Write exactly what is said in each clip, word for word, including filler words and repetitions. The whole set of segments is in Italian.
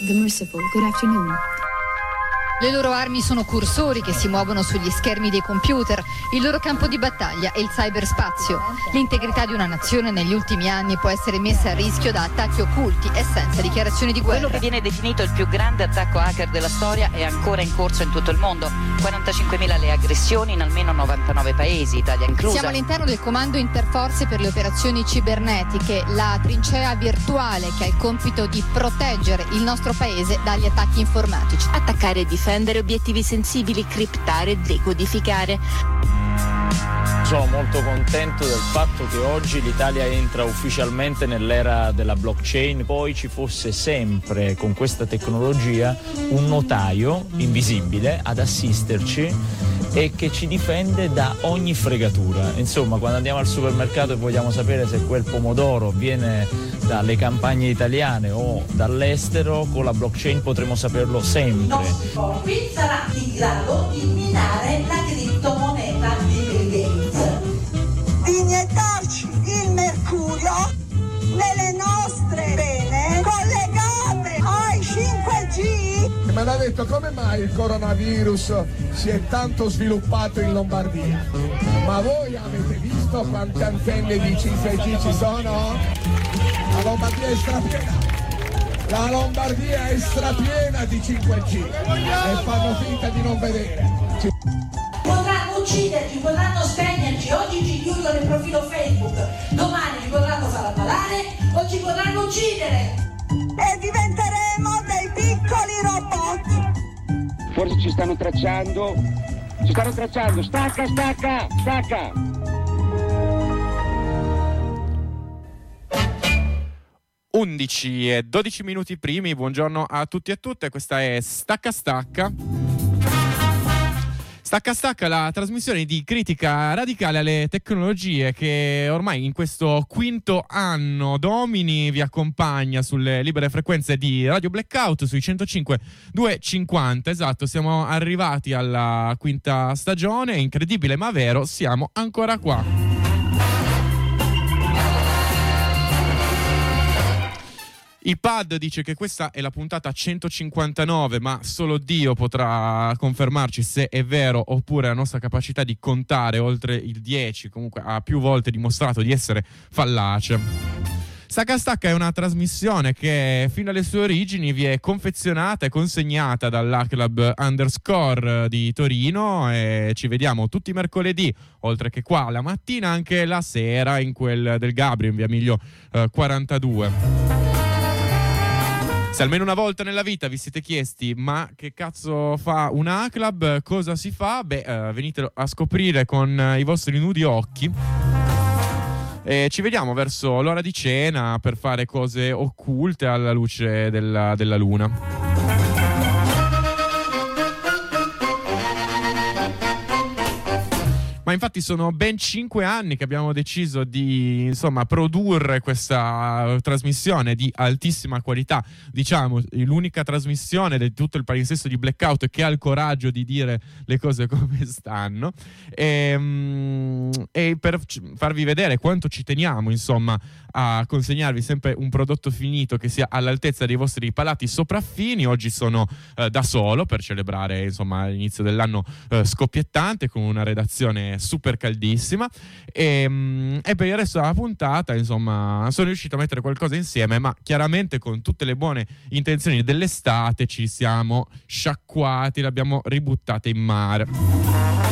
the Merciful, good afternoon. Le loro armi sono cursori che si muovono sugli schermi dei computer, il loro campo di battaglia è il cyberspazio. L'integrità di una nazione negli ultimi anni può essere messa a rischio da attacchi occulti e senza dichiarazioni di guerra. Quello che viene definito il più grande attacco hacker della storia è ancora in corso in tutto il mondo. quarantacinquemila le aggressioni in almeno novantanove paesi, Italia inclusa. Siamo all'interno del Comando Interforze per le operazioni cibernetiche, la trincea virtuale che ha il compito di proteggere il nostro paese dagli attacchi informatici. Attaccare e difendere obiettivi sensibili, criptare e decodificare. Sono molto contento del fatto che oggi l'Italia entra ufficialmente nell'era della blockchain. Poi ci fosse sempre con questa tecnologia un notaio invisibile ad assisterci e che ci difende da ogni fregatura. Insomma, quando andiamo al supermercato e vogliamo sapere se quel pomodoro viene dalle campagne italiane o dall'estero, con la blockchain potremo saperlo sempre. No, qui sarà in grado di minare la criptomoneta di Bill Gates, di iniettarci il mercurio nelle nostre vene collegate ai cinque G. Mi hanno detto come mai il coronavirus si è tanto sviluppato in Lombardia, ma voi avete visto quante antenne di cinque G ci sono? La Lombardia è strapiena, la Lombardia è strapiena di cinque G e fanno finta di non vedere. Ci... Potranno ucciderci, potranno spegnerci, oggi ci chiudono il profilo Facebook, domani ci potranno far ammalare o ci potranno uccidere e diventeremo dei piccoli robot. Forse ci stanno tracciando, ci stanno tracciando, stacca, stacca, stacca. undici e dodici minuti primi, buongiorno a tutti e a tutte, questa è Stacca Stacca. Stacca Stacca, la trasmissione di critica radicale alle tecnologie che ormai in questo quinto anno domini vi accompagna sulle libere frequenze di Radio Blackout sui centocinque duecentocinquanta. Esatto, siamo arrivati alla quinta stagione, incredibile ma vero, siamo ancora qua. Il Pad dice che questa è la puntata centocinquantanove, ma solo Dio potrà confermarci se è vero oppure la nostra capacità di contare oltre il dieci, comunque ha più volte dimostrato di essere fallace. Stacca Stacca è una trasmissione che fino alle sue origini vi è confezionata e consegnata dall'A Club Underscore di Torino e ci vediamo tutti i mercoledì, oltre che qua la mattina, anche la sera in quel del Gabri in via Miglio eh, quarantadue. Se almeno una volta nella vita vi siete chiesti ma che cazzo fa una A-Club, cosa si fa? Beh, uh, venite a scoprire con uh, i vostri nudi occhi. E ci vediamo verso l'ora di cena per fare cose occulte alla luce della, della luna. Ma infatti sono ben cinque anni che abbiamo deciso di, insomma, produrre questa trasmissione di altissima qualità, diciamo l'unica trasmissione di tutto il palinsesto di Blackout che ha il coraggio di dire le cose come stanno e, e per farvi vedere quanto ci teniamo, insomma, a consegnarvi sempre un prodotto finito che sia all'altezza dei vostri palati sopraffini. Oggi sono eh, da solo per celebrare, insomma, l'inizio dell'anno eh, scoppiettante con una redazione super caldissima e, e per il resto della puntata, insomma, sono riuscito a mettere qualcosa insieme, ma chiaramente con tutte le buone intenzioni dell'estate ci siamo sciacquati, l'abbiamo ributtata in mare.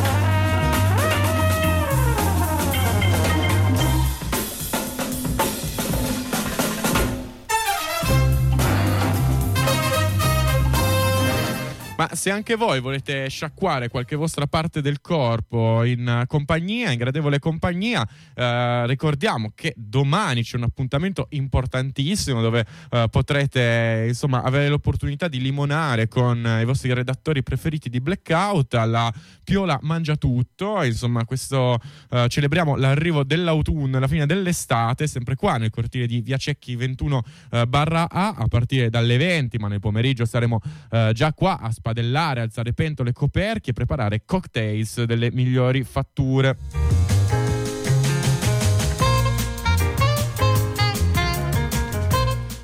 Ma se anche voi volete sciacquare qualche vostra parte del corpo in compagnia, in gradevole compagnia, eh, ricordiamo che domani c'è un appuntamento importantissimo dove eh, potrete, insomma, avere l'opportunità di limonare con i vostri redattori preferiti di Blackout alla Piola Mangia Tutto. Insomma, questo eh, celebriamo l'arrivo dell'autunno e la fine dell'estate, sempre qua nel cortile di Via Cecchi ventuno barra A a partire dalle venti, ma nel pomeriggio saremo eh, già qua a spadellare, alzare pentole, coperchi e preparare cocktails delle migliori fatture.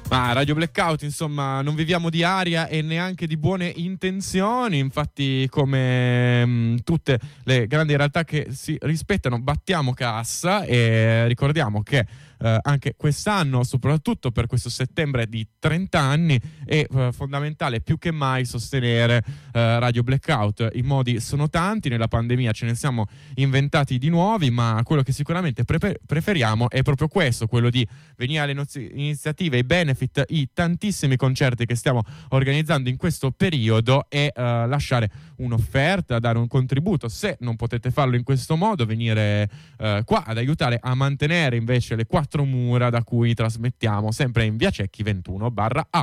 Ma Radio Blackout, insomma, non viviamo di aria e neanche di buone intenzioni. Infatti, come mh, tutte le grandi realtà che si rispettano, battiamo cassa e ricordiamo che eh, anche quest'anno, soprattutto per questo settembre di trenta anni, è eh, fondamentale più che mai sostenere eh, Radio Blackout. I modi sono tanti, nella pandemia ce ne siamo inventati di nuovi, ma quello che sicuramente pre- preferiamo è proprio questo, quello di venire alle nozi- iniziative, i benefit, i tantissimi concerti che stiamo organizzando in questo periodo e uh, lasciare un'offerta, dare un contributo. Se non potete farlo in questo modo, venire uh, qua ad aiutare a mantenere invece le quattro mura da cui trasmettiamo, sempre in via Cecchi ventuno barra A.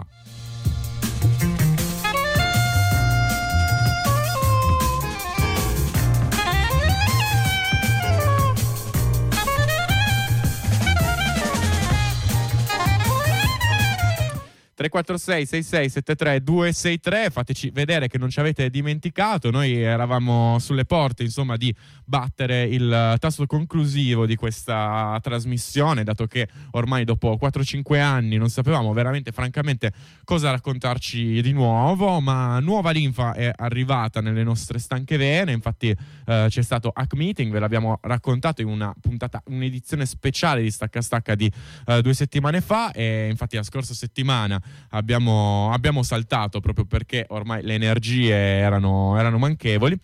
tre quattro sei sei sei sette tre due sei tre, fateci vedere che non ci avete dimenticato. Noi eravamo sulle porte, insomma, di battere il tasto conclusivo di questa trasmissione, dato che ormai dopo quattro cinque anni non sapevamo veramente, francamente, cosa raccontarci di nuovo, ma nuova linfa è arrivata nelle nostre stanche vene. Infatti eh, c'è stato Hack Meeting, ve l'abbiamo raccontato in una puntata, un'edizione speciale di Stacca Stacca di eh, due settimane fa, e infatti la scorsa settimana Abbiamo, abbiamo saltato proprio perché ormai le energie erano, erano manchevoli.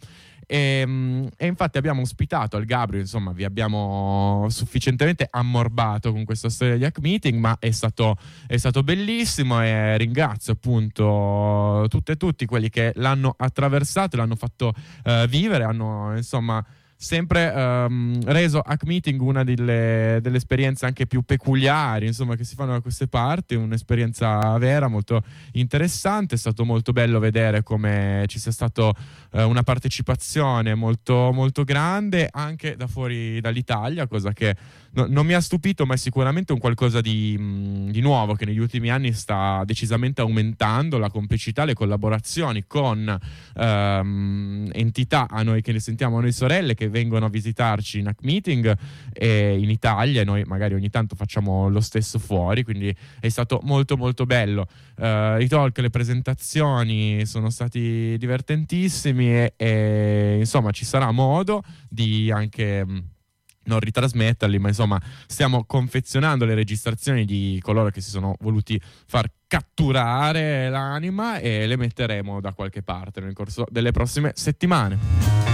E, e infatti abbiamo ospitato al Gabrio, insomma, vi abbiamo sufficientemente ammorbato con questa storia di Hack Meeting, ma è stato, è stato bellissimo, e ringrazio appunto tutte e tutti quelli che l'hanno attraversato, l'hanno fatto uh, vivere, hanno insomma sempre um, reso Hack Meeting una delle, delle esperienze anche più peculiari, insomma, che si fanno da queste parti, un'esperienza vera, molto interessante. È stato molto bello vedere come ci sia stata uh, una partecipazione molto, molto grande anche da fuori dall'Italia, cosa che no, non mi ha stupito, ma è sicuramente un qualcosa di, mh, di nuovo che negli ultimi anni sta decisamente aumentando, la complicità, le collaborazioni con um, entità a noi che ne sentiamo noi sorelle, che vengono a visitarci in Hack Meeting e in Italia, e noi magari ogni tanto facciamo lo stesso fuori, quindi è stato molto molto bello. Uh, i talk, le presentazioni sono stati divertentissimi e, e insomma ci sarà modo di anche mh, non ritrasmetterli, ma insomma stiamo confezionando le registrazioni di coloro che si sono voluti far catturare l'anima e le metteremo da qualche parte nel corso delle prossime settimane.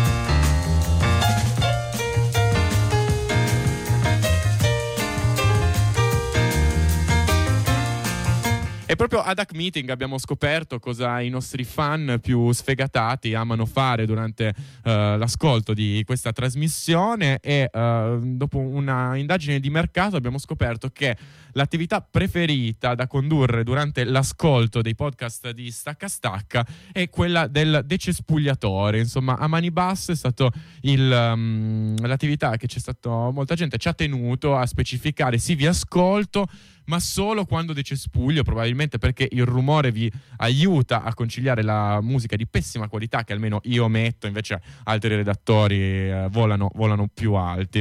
E proprio ad Hack Meeting abbiamo scoperto cosa i nostri fan più sfegatati amano fare durante uh, l'ascolto di questa trasmissione, e uh, dopo una indagine di mercato abbiamo scoperto che l'attività preferita da condurre durante l'ascolto dei podcast di Stacca Stacca è quella del decespugliatore. Insomma, a mani basse è stato il, um, l'attività che c'è stato, molta gente ci ha tenuto a specificare: sì, vi ascolto, ma solo quando decespuglio, probabilmente perché il rumore vi aiuta a conciliare la musica di pessima qualità che almeno io metto, invece altri redattori eh, volano, volano più alti.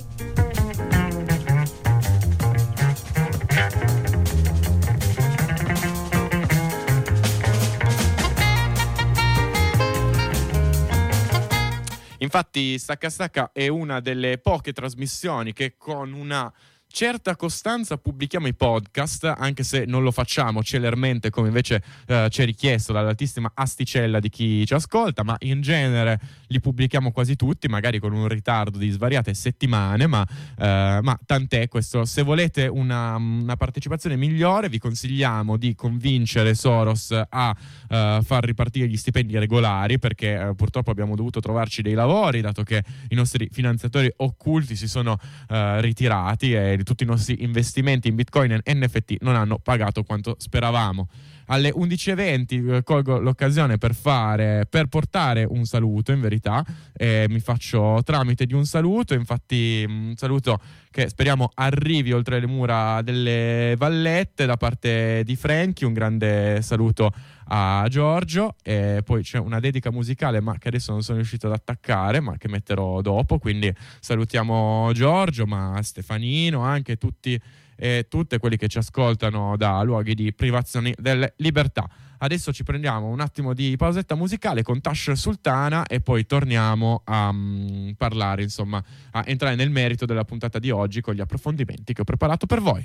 Infatti Stacca Stacca è una delle poche trasmissioni che con una certa costanza pubblichiamo i podcast, anche se non lo facciamo celermente come invece eh, c'è richiesto dall'altissima asticella di chi ci ascolta, ma in genere li pubblichiamo quasi tutti, magari con un ritardo di svariate settimane, ma, eh, ma tant'è questo. Se volete una, una partecipazione migliore, vi consigliamo di convincere Soros a eh, far ripartire gli stipendi regolari, perché eh, purtroppo abbiamo dovuto trovarci dei lavori, dato che i nostri finanziatori occulti si sono eh, ritirati e tutti i nostri investimenti in Bitcoin e N F T non hanno pagato quanto speravamo. Alle undici e venti eh, colgo l'occasione per fare per portare un saluto, in verità, eh, mi faccio tramite di un saluto, infatti un saluto che speriamo arrivi oltre le mura delle Vallette da parte di Frankie. Un grande saluto a Giorgio, e poi c'è una dedica musicale ma che adesso non sono riuscito ad attaccare, ma che metterò dopo, quindi salutiamo Giorgio, ma Stefanino, anche tutti e tutti quelli che ci ascoltano da luoghi di privazione delle libertà. Adesso ci prendiamo un attimo di pausetta musicale con Tash Sultana e poi torniamo a um, parlare, insomma, a entrare nel merito della puntata di oggi con gli approfondimenti che ho preparato per voi.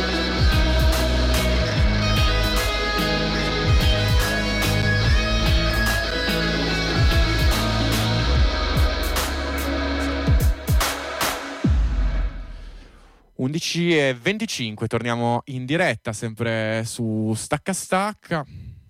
undici e venticinque, torniamo in diretta sempre su Stacca Stacca.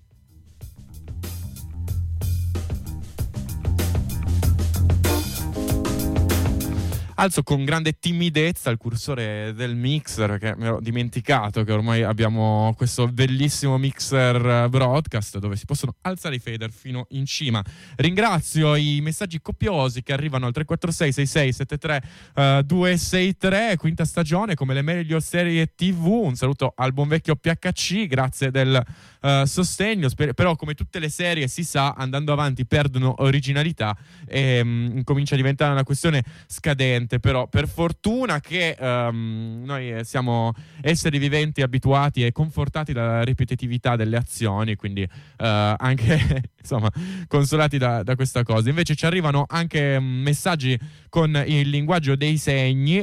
Alzo con grande timidezza il cursore del mixer, che mi ero dimenticato che ormai abbiamo questo bellissimo mixer broadcast dove si possono alzare i fader fino in cima. Ringrazio i messaggi copiosi che arrivano al tre quattro sei sei sei sette tre due sei tre, quinta stagione, come le meglio serie tivù. Un saluto al buon vecchio P H C, grazie del uh, sostegno. Sper- però come tutte le serie si sa, andando avanti perdono originalità e um, comincia a diventare una questione scadente. Però per fortuna che um, noi siamo esseri viventi abituati e confortati dalla ripetitività delle azioni, quindi uh, anche insomma consolati da, da questa cosa. Invece ci arrivano anche um, messaggi con il linguaggio dei segni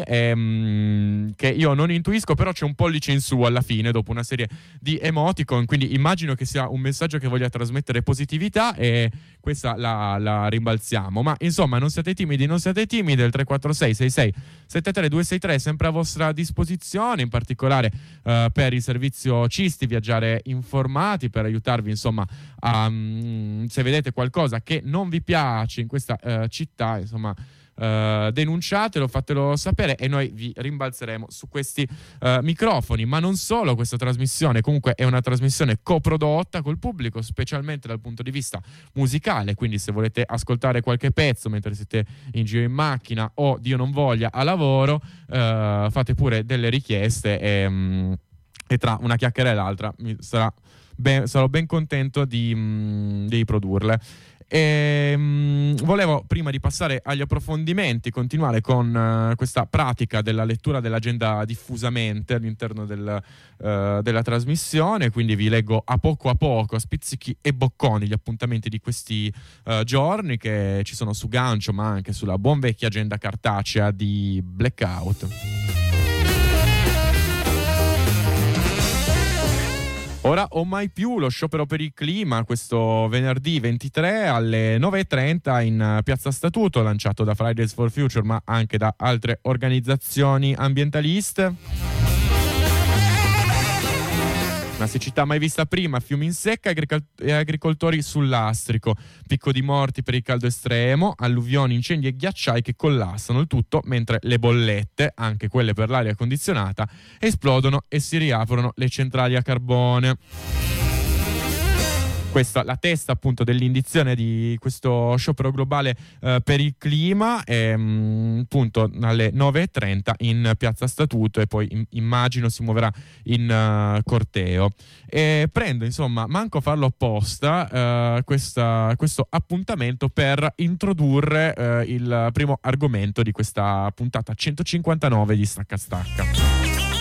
um, che io non intuisco, però c'è un pollice in su alla fine dopo una serie di emoticon, quindi immagino che sia un messaggio che voglia trasmettere positività e questa la, la rimbalziamo. Ma insomma, non siate timidi, non siate timidi. Il tre quattro sei sei sei sette tre due sei tre è sempre a vostra disposizione, in particolare uh, per il servizio Cisti Viaggiare Informati, per aiutarvi insomma a, um, se vedete qualcosa che non vi piace in questa uh, città, insomma Uh, denunciatelo, fatelo sapere e noi vi rimbalzeremo su questi uh, microfoni. Ma non solo, questa trasmissione comunque è una trasmissione coprodotta col pubblico, specialmente dal punto di vista musicale, quindi se volete ascoltare qualche pezzo mentre siete in giro in macchina o Dio non voglia a lavoro, uh, fate pure delle richieste e, um, e tra una chiacchiera e l'altra mi sarà ben, sarò ben contento di, um, di produrle. E, um, volevo, prima di passare agli approfondimenti, continuare con uh, questa pratica della lettura dell'agenda diffusamente all'interno del, uh, della trasmissione, quindi vi leggo a poco a poco, a spizzichi e bocconi, gli appuntamenti di questi uh, giorni che ci sono su Gancio, ma anche sulla buon vecchia agenda cartacea di Blackout. Ora o mai più lo sciopero per il clima, questo venerdì ventitré alle nove e trenta in Piazza Statuto, lanciato da Fridays for Future ma anche da altre organizzazioni ambientaliste. Una siccità mai vista prima, fiumi in secca e agricoltori sul lastrico, picco di morti per il caldo estremo, alluvioni, incendi e ghiacciai che collassano, il tutto mentre le bollette, anche quelle per l'aria condizionata, esplodono e si riaprono le centrali a carbone. Questa la testa appunto dell'indizione di questo sciopero globale eh, per il clima, e, mh, appunto alle nove e trenta in Piazza Statuto, e poi in, immagino si muoverà in uh, corteo. E prendo insomma, manco a farlo apposta, uh, questa, questo appuntamento per introdurre uh, il primo argomento di questa puntata centocinquantanove di Stacca Stacca.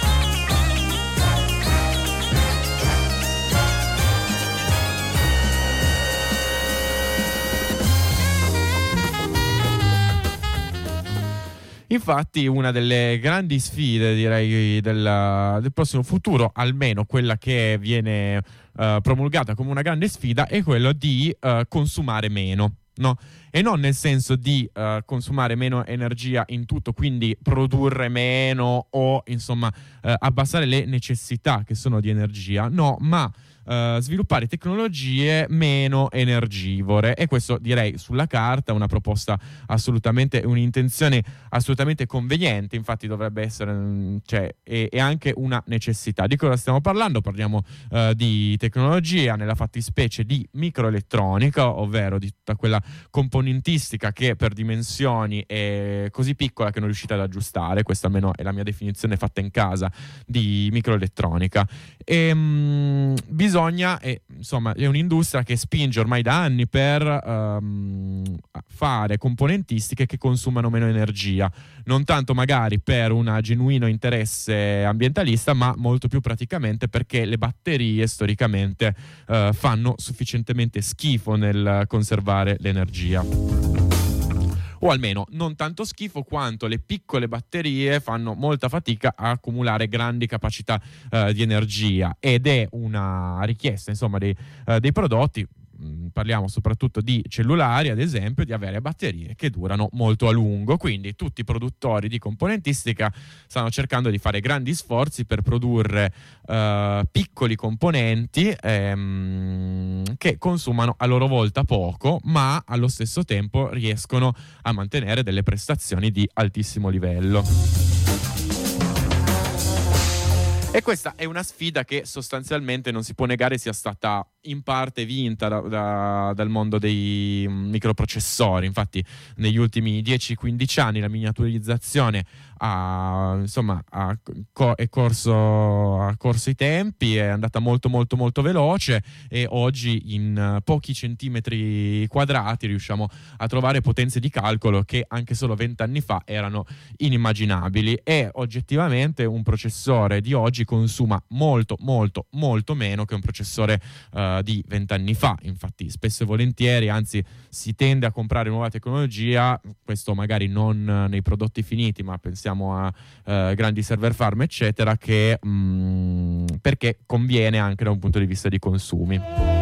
Infatti una delle grandi sfide, direi, del, del prossimo futuro, almeno quella che viene uh, promulgata come una grande sfida, è quello di uh, consumare meno, no? E non nel senso di uh, consumare meno energia in tutto, quindi produrre meno o insomma uh, abbassare le necessità che sono di energia, no, ma Uh, sviluppare tecnologie meno energivore. E questo, direi, sulla carta una proposta assolutamente, un'intenzione assolutamente conveniente. Infatti dovrebbe essere, cioè, è, è anche una necessità. Di cosa stiamo parlando? Parliamo uh, di tecnologia, nella fattispecie di microelettronica, ovvero di tutta quella componentistica che per dimensioni è così piccola che non riuscite ad aggiustare. Questa almeno è la mia definizione fatta in casa di microelettronica. E mh, bisogna Bisogna, e, insomma, è un'industria che spinge ormai da anni per um, fare componentistiche che consumano meno energia, non tanto magari per un genuino interesse ambientalista, ma molto più praticamente perché le batterie storicamente uh, fanno sufficientemente schifo nel conservare l'energia. o almeno non tanto schifo quanto le piccole batterie fanno molta fatica a accumulare grandi capacità eh, di energia, ed è una richiesta insomma dei, eh, dei prodotti. Parliamo soprattutto di cellulari, ad esempio, di avere batterie che durano molto a lungo, quindi tutti i produttori di componentistica stanno cercando di fare grandi sforzi per produrre uh, piccoli componenti ehm, che consumano a loro volta poco, ma allo stesso tempo riescono a mantenere delle prestazioni di altissimo livello. E questa è una sfida che sostanzialmente non si può negare sia stata in parte vinta da, da, dal mondo dei microprocessori. Infatti negli ultimi dieci quindici anni la miniaturizzazione ha, insomma, ha, co- è corso, ha corso i tempi, è andata molto molto molto veloce, e oggi in pochi centimetri quadrati riusciamo a trovare potenze di calcolo che anche solo vent'anni fa erano inimmaginabili, e oggettivamente un processore di oggi consuma molto molto molto meno che un processore uh, di vent'anni fa. Infatti spesso e volentieri, anzi, si tende a comprare nuova tecnologia, questo magari non nei prodotti finiti, ma pensiamo a uh, grandi server farm eccetera, che mh, perché conviene anche da un punto di vista di consumi.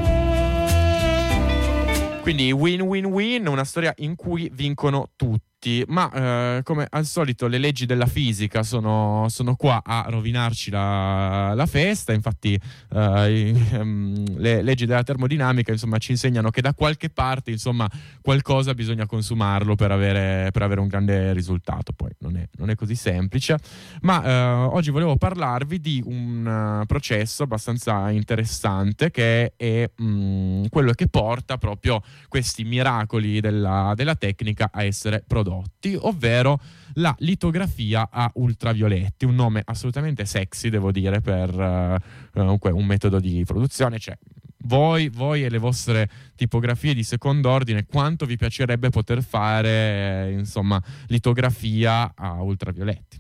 Quindi win-win-win, una storia in cui vincono tutti. Ma eh, come al solito le leggi della fisica sono, sono qua a rovinarci la, la festa. Infatti eh, le leggi della termodinamica insomma ci insegnano che da qualche parte insomma qualcosa bisogna consumarlo per avere, per avere un grande risultato. Poi non è, non è così semplice, ma eh, oggi volevo parlarvi di un uh, processo abbastanza interessante, che è mh, quello che porta proprio questi miracoli della, della tecnica a essere prodotti, ovvero la litografia a ultravioletti. Un nome assolutamente sexy, devo dire, per uh, un metodo di produzione. Cioè, voi, voi e le vostre tipografie di secondo ordine, quanto vi piacerebbe poter fare, eh, insomma, litografia a ultravioletti?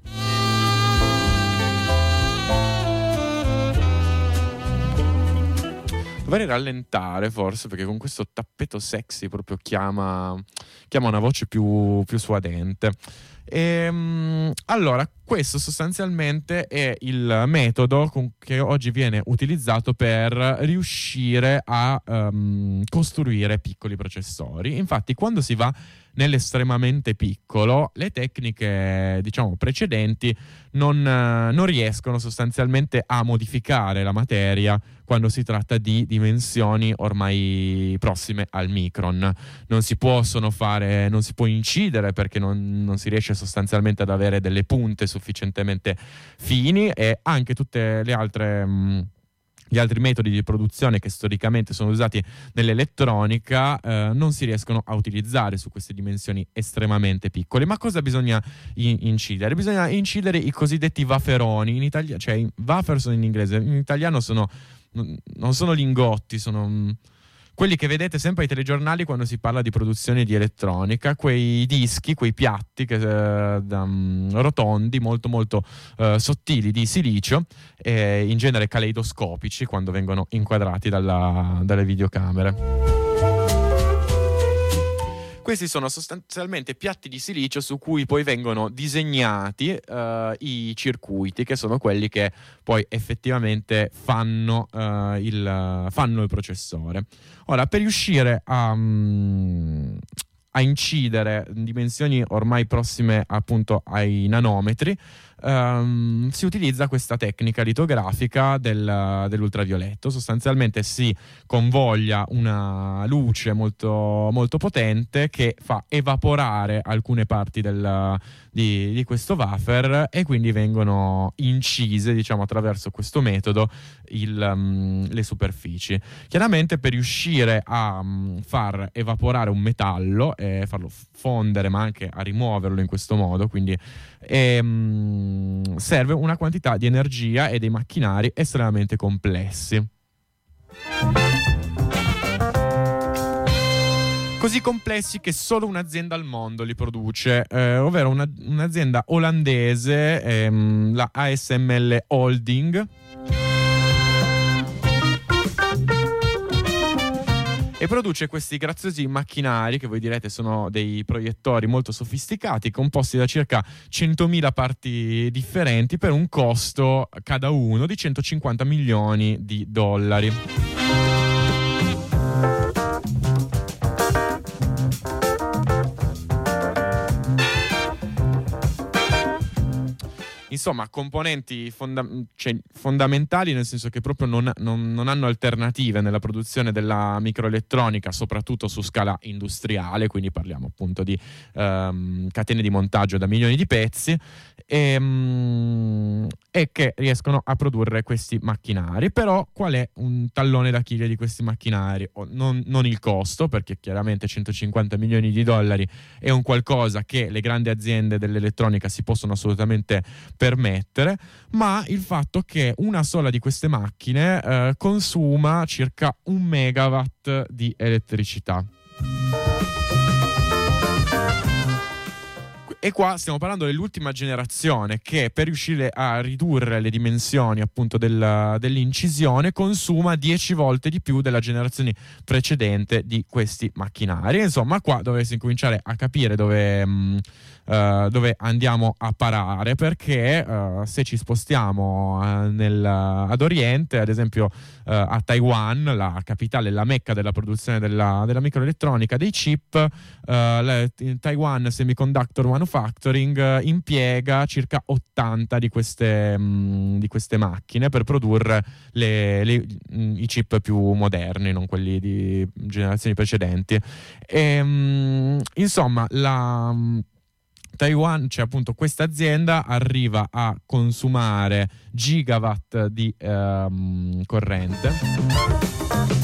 Dovrei rallentare forse, perché con questo tappeto sexy proprio chiama, chiama una voce più, più suadente. E, allora, questo sostanzialmente è il metodo con che oggi viene utilizzato per riuscire a um, costruire piccoli processori. Infatti, quando si va nell'estremamente piccolo, le tecniche, diciamo, precedenti non, non riescono sostanzialmente a modificare la materia quando si tratta di dimensioni ormai prossime al micron. Non si possono fare, non si può incidere, perché non, non si riesce sostanzialmente ad avere delle punte sufficientemente fini, e anche tutte le altre mh, gli altri metodi di produzione che storicamente sono usati nell'elettronica eh, non si riescono a utilizzare su queste dimensioni estremamente piccole. Ma cosa bisogna in- incidere? Bisogna incidere i cosiddetti waferoni, in Italia, cioè wafer sono in inglese, in italiano sono non sono lingotti, sono mh, quelli che vedete sempre ai telegiornali quando si parla di produzione di elettronica, quei dischi, quei piatti che, eh, da, mh, rotondi, molto molto eh, sottili, di silicio, eh, in genere caleidoscopici quando vengono inquadrati dalla, dalle videocamere. Questi sono sostanzialmente piatti di silicio su cui poi vengono disegnati uh, i circuiti, che sono quelli che poi effettivamente fanno, uh, il, fanno il processore. Ora, per riuscire a, um, a incidere dimensioni ormai prossime appunto ai nanometri, Um, si utilizza questa tecnica litografica del, dell'ultravioletto. Sostanzialmente si convoglia una luce molto, molto potente che fa evaporare alcune parti del, di, di questo wafer, e quindi vengono incise, diciamo, attraverso questo metodo il, um, le superfici. Chiaramente, per riuscire a um, far evaporare un metallo e farlo fondere, ma anche a rimuoverlo in questo modo, quindi ehm, serve una quantità di energia e dei macchinari estremamente complessi. Così complessi che solo un'azienda al mondo li produce, eh, ovvero una, un'azienda olandese, ehm, la A S M L Holding. e produce questi graziosi macchinari che voi direte sono dei proiettori molto sofisticati, composti da circa centomila parti differenti per un costo cada uno di centocinquanta milioni di dollari. Insomma, componenti fonda- cioè, fondamentali, nel senso che proprio non, non, non hanno alternative nella produzione della microelettronica, soprattutto su scala industriale, quindi parliamo appunto di um, catene di montaggio da milioni di pezzi, e, um, e che riescono a produrre questi macchinari. Però qual è un tallone d'Achille di questi macchinari? O non, non il costo, perché chiaramente centocinquanta milioni di dollari è un qualcosa che le grandi aziende dell'elettronica si possono assolutamente permettere, ma il fatto che una sola di queste macchine eh, consuma circa un megawatt di elettricità. E qua stiamo parlando dell'ultima generazione che, per riuscire a ridurre le dimensioni appunto del, dell'incisione, consuma dieci volte di più della generazione precedente di questi macchinari. Insomma, qua dovreste incominciare a capire dove, mh, uh, dove andiamo a parare, perché uh, se ci spostiamo uh, nel, ad Oriente, ad esempio uh, a Taiwan, la capitale, la mecca della produzione della, della microelettronica, dei chip, uh, la, Taiwan Semiconductor Manufacturing Manufacturing uh, impiega circa ottanta di queste, mh, di queste macchine per produrre le, le, mh, i chip più moderni, non quelli di generazioni precedenti. E, mh, insomma, la mh, Taiwan, cioè appunto questa azienda, arriva a consumare gigawatt di um, corrente,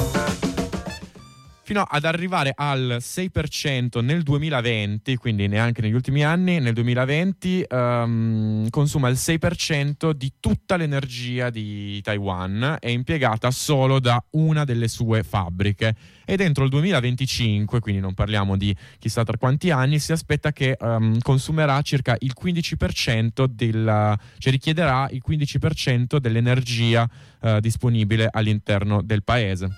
fino ad arrivare al sei per cento nel duemilaventi, quindi neanche negli ultimi anni. Nel duemilaventi um, consuma il sei per cento di tutta l'energia di Taiwan, è impiegata solo da una delle sue fabbriche, e dentro il duemilaventicinque, quindi non parliamo di chissà tra quanti anni, si aspetta che um, consumerà circa il quindici per cento del, cioè richiederà il quindici per cento dell'energia uh, disponibile all'interno del paese.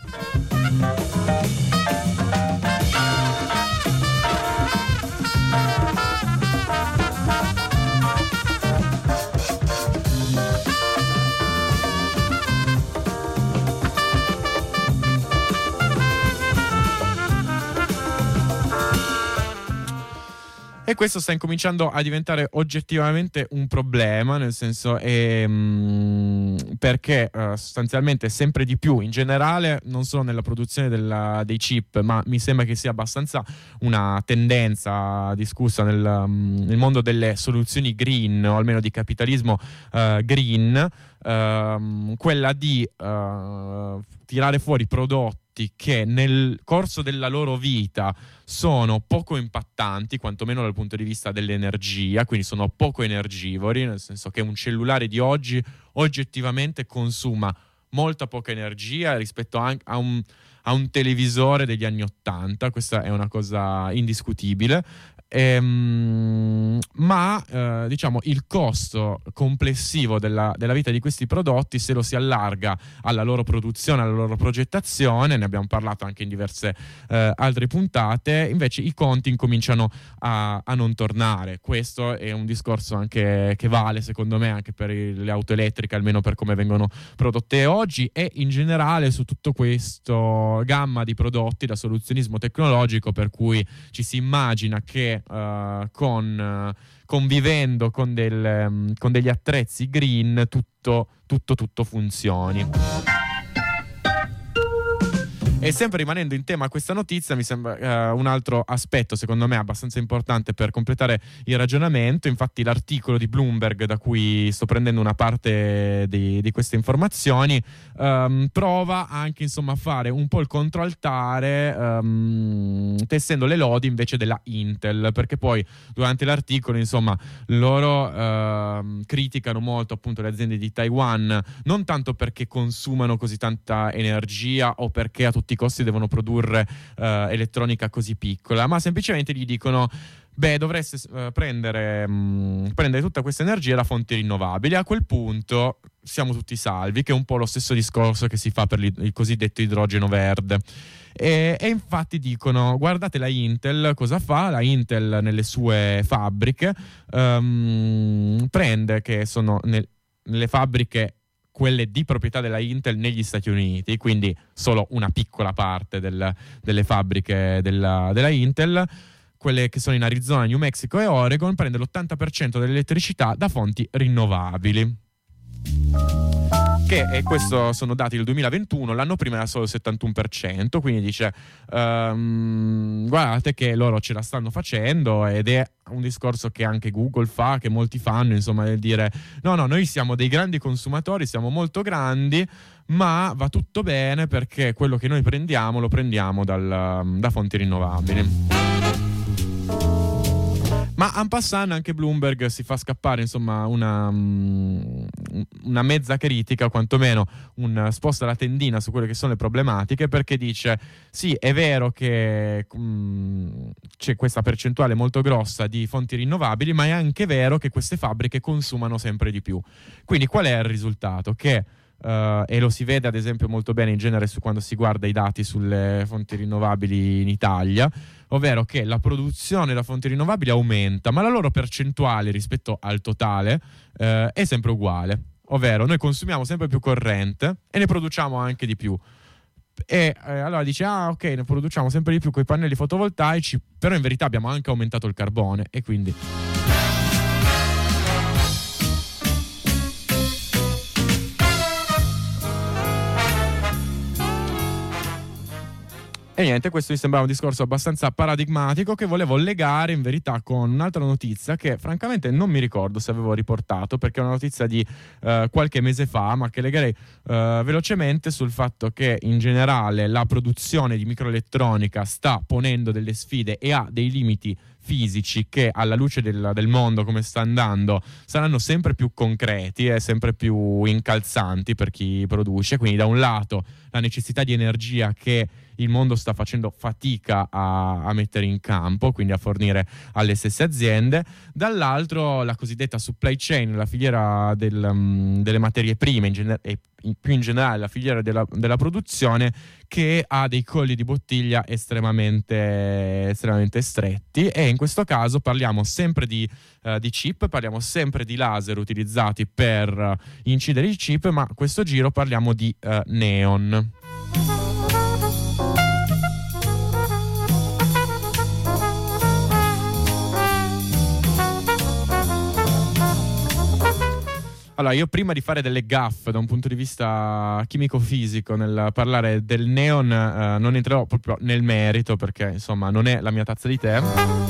E questo sta incominciando a diventare oggettivamente un problema, nel senso è, mh, perché uh, sostanzialmente sempre di più in generale, non solo nella produzione della, dei chip, ma mi sembra che sia abbastanza una tendenza discussa nel, um, nel mondo delle soluzioni green, o almeno di capitalismo uh, green, uh, quella di uh, tirare fuori prodotti che nel corso della loro vita sono poco impattanti, quantomeno dal punto di vista dell'energia, quindi sono poco energivori, nel senso che un cellulare di oggi oggettivamente consuma molta poca energia rispetto a, a, un, a un televisore degli anni ottanta. Questa è una cosa indiscutibile. Ehm, ma eh, diciamo il costo complessivo della, della vita di questi prodotti, se lo si allarga alla loro produzione, alla loro progettazione, ne abbiamo parlato anche in diverse eh, altre puntate, invece i conti incominciano a, a non tornare. Questo è un discorso anche che vale secondo me anche per le auto elettriche, almeno per come vengono prodotte oggi, e in generale su tutto questo gamma di prodotti da soluzionismo tecnologico, per cui ci si immagina che Uh, con, uh, convivendo con, del, um, con degli attrezzi green tutto, tutto, tutto funzioni. E sempre rimanendo in tema questa notizia, mi sembra uh, un altro aspetto secondo me abbastanza importante per completare il ragionamento. Infatti l'articolo di Bloomberg, da cui sto prendendo una parte di, di queste informazioni, um, prova anche insomma a fare un po' il controaltare, um, tessendo le lodi invece della Intel, perché poi durante l'articolo insomma loro uh, criticano molto appunto le aziende di Taiwan, non tanto perché consumano così tanta energia o perché a tutti i costi devono produrre uh, elettronica così piccola, ma semplicemente gli dicono: beh, dovreste uh, prendere, mh, prendere tutta questa energia da fonti rinnovabili. A quel punto siamo tutti salvi, che è un po' lo stesso discorso che si fa per il cosiddetto idrogeno verde. E, e infatti dicono, guardate la Intel cosa fa. La Intel nelle sue fabbriche um, prende, che sono nel, nelle fabbriche quelle di proprietà della Intel negli Stati Uniti, quindi solo una piccola parte del, delle fabbriche della, della Intel, quelle che sono in Arizona, New Mexico e Oregon, prende l'ottanta per cento dell'elettricità da fonti rinnovabili. Che, e questo sono dati del duemilaventuno, l'anno prima era solo il settantuno per cento, quindi dice um, guardate che loro ce la stanno facendo, ed è un discorso che anche Google fa, che molti fanno, insomma, del dire no no, noi siamo dei grandi consumatori, siamo molto grandi, ma va tutto bene perché quello che noi prendiamo lo prendiamo dal, da fonti rinnovabili. Ma en passant anche Bloomberg si fa scappare, insomma, una, una mezza critica, o quantomeno un sposta la tendina su quelle che sono le problematiche, perché dice sì, è vero che um, c'è questa percentuale molto grossa di fonti rinnovabili, ma è anche vero che queste fabbriche consumano sempre di più. Quindi qual è il risultato? Che Uh, e lo si vede ad esempio molto bene in genere su quando si guarda i dati sulle fonti rinnovabili in Italia, ovvero che la produzione da fonti rinnovabili aumenta, ma la loro percentuale rispetto al totale uh, è sempre uguale, ovvero noi consumiamo sempre più corrente e ne produciamo anche di più. E eh, allora dice ah ok, ne produciamo sempre di più con i pannelli fotovoltaici, però in verità abbiamo anche aumentato il carbone, e quindi E niente, questo mi sembrava un discorso abbastanza paradigmatico, che volevo legare in verità con un'altra notizia che francamente non mi ricordo se avevo riportato, perché è una notizia di uh, qualche mese fa, ma che legherei uh, velocemente sul fatto che in generale la produzione di microelettronica sta ponendo delle sfide e ha dei limiti fisici che, alla luce del, del mondo come sta andando, saranno sempre più concreti e sempre più incalzanti per chi produce. Quindi da un lato la necessità di energia che il mondo sta facendo fatica a, a mettere in campo, quindi a fornire alle stesse aziende, dall'altro la cosiddetta supply chain, la filiera del, um, delle materie prime in gener- e in, più in generale la filiera della, della produzione, che ha dei colli di bottiglia estremamente, estremamente stretti. E in questo caso parliamo sempre di, uh, di chip, parliamo sempre di laser utilizzati per uh, incidere i chip, ma questo giro parliamo di uh, neon. Allora, io prima di fare delle gaffe da un punto di vista chimico-fisico nel parlare del neon, eh, non entrerò proprio nel merito, perché insomma non è la mia tazza di tè.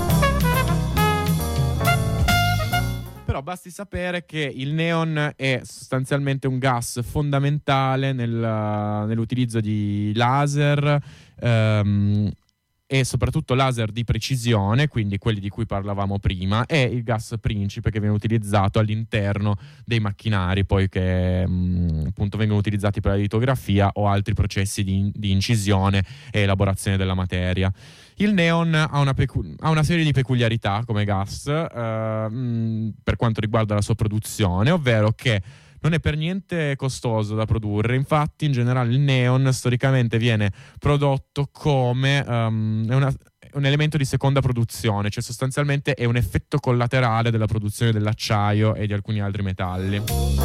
Però basti sapere che il neon è sostanzialmente un gas fondamentale nel, nell'utilizzo di laser, ehm, e soprattutto laser di precisione, quindi quelli di cui parlavamo prima. È il gas principe che viene utilizzato all'interno dei macchinari, poi che mh, appunto vengono utilizzati per la litografia o altri processi di, di incisione e elaborazione della materia. Il neon ha una, pecu- ha una serie di peculiarità come gas eh, mh, per quanto riguarda la sua produzione, ovvero che non è per niente costoso da produrre. Infatti in generale il neon storicamente viene prodotto come um, è una, un elemento di seconda produzione, cioè sostanzialmente è un effetto collaterale della produzione dell'acciaio e di alcuni altri metalli.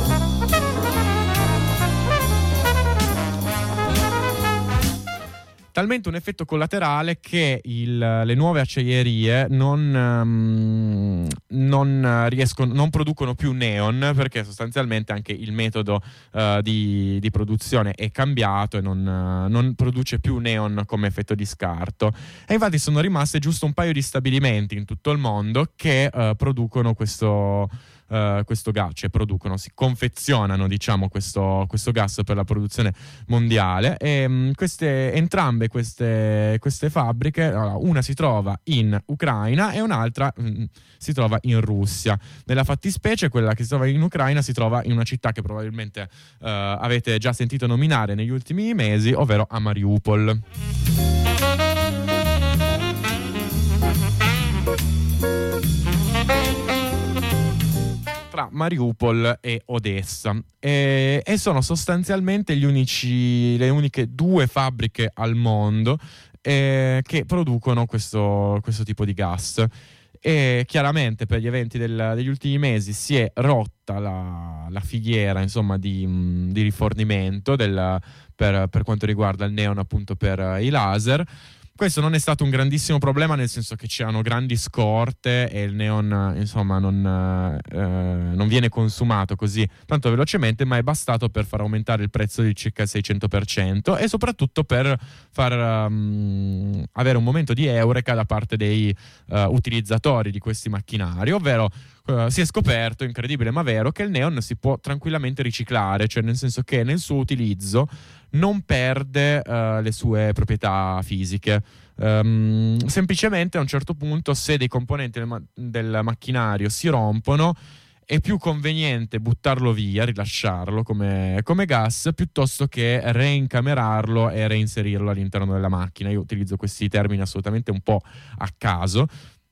Talmente un effetto collaterale che il, le nuove acciaierie non, um, non riescono, non producono più neon, perché sostanzialmente anche il metodo uh, di, di produzione è cambiato e non, uh, non produce più neon come effetto di scarto. E infatti sono rimaste giusto un paio di stabilimenti in tutto il mondo che uh, producono questo Uh, questo gas, cioè producono, si confezionano diciamo questo, questo gas per la produzione mondiale. E um, queste, entrambe queste, queste fabbriche, allora, una si trova in Ucraina e un'altra um, si trova in Russia. Nella fattispecie quella che si trova in Ucraina si trova in una città che probabilmente uh, avete già sentito nominare negli ultimi mesi, ovvero a Mariupol. Mariupol e Odessa, e, e sono sostanzialmente gli unici, le uniche due fabbriche al mondo eh, che producono questo, questo tipo di gas. E chiaramente per gli eventi del, degli ultimi mesi si è rotta la, la filiera, insomma, di, di rifornimento del, per, per quanto riguarda il neon, appunto, per i laser. Questo non è stato un grandissimo problema, nel senso che c'erano grandi scorte e il neon, insomma, non, eh, non viene consumato così tanto velocemente, ma è bastato per far aumentare il prezzo di circa il seicento per cento e soprattutto per far um, avere un momento di eureka da parte dei uh, utilizzatori di questi macchinari, ovvero uh, si è scoperto, incredibile ma vero, che il neon si può tranquillamente riciclare, cioè nel senso che nel suo utilizzo non perde uh, le sue proprietà fisiche. Um, semplicemente a un certo punto, se dei componenti del, ma- del macchinario si rompono, è più conveniente buttarlo via, rilasciarlo come, come gas, piuttosto che reincamerarlo e reinserirlo all'interno della macchina. Io utilizzo questi termini assolutamente un po' a caso.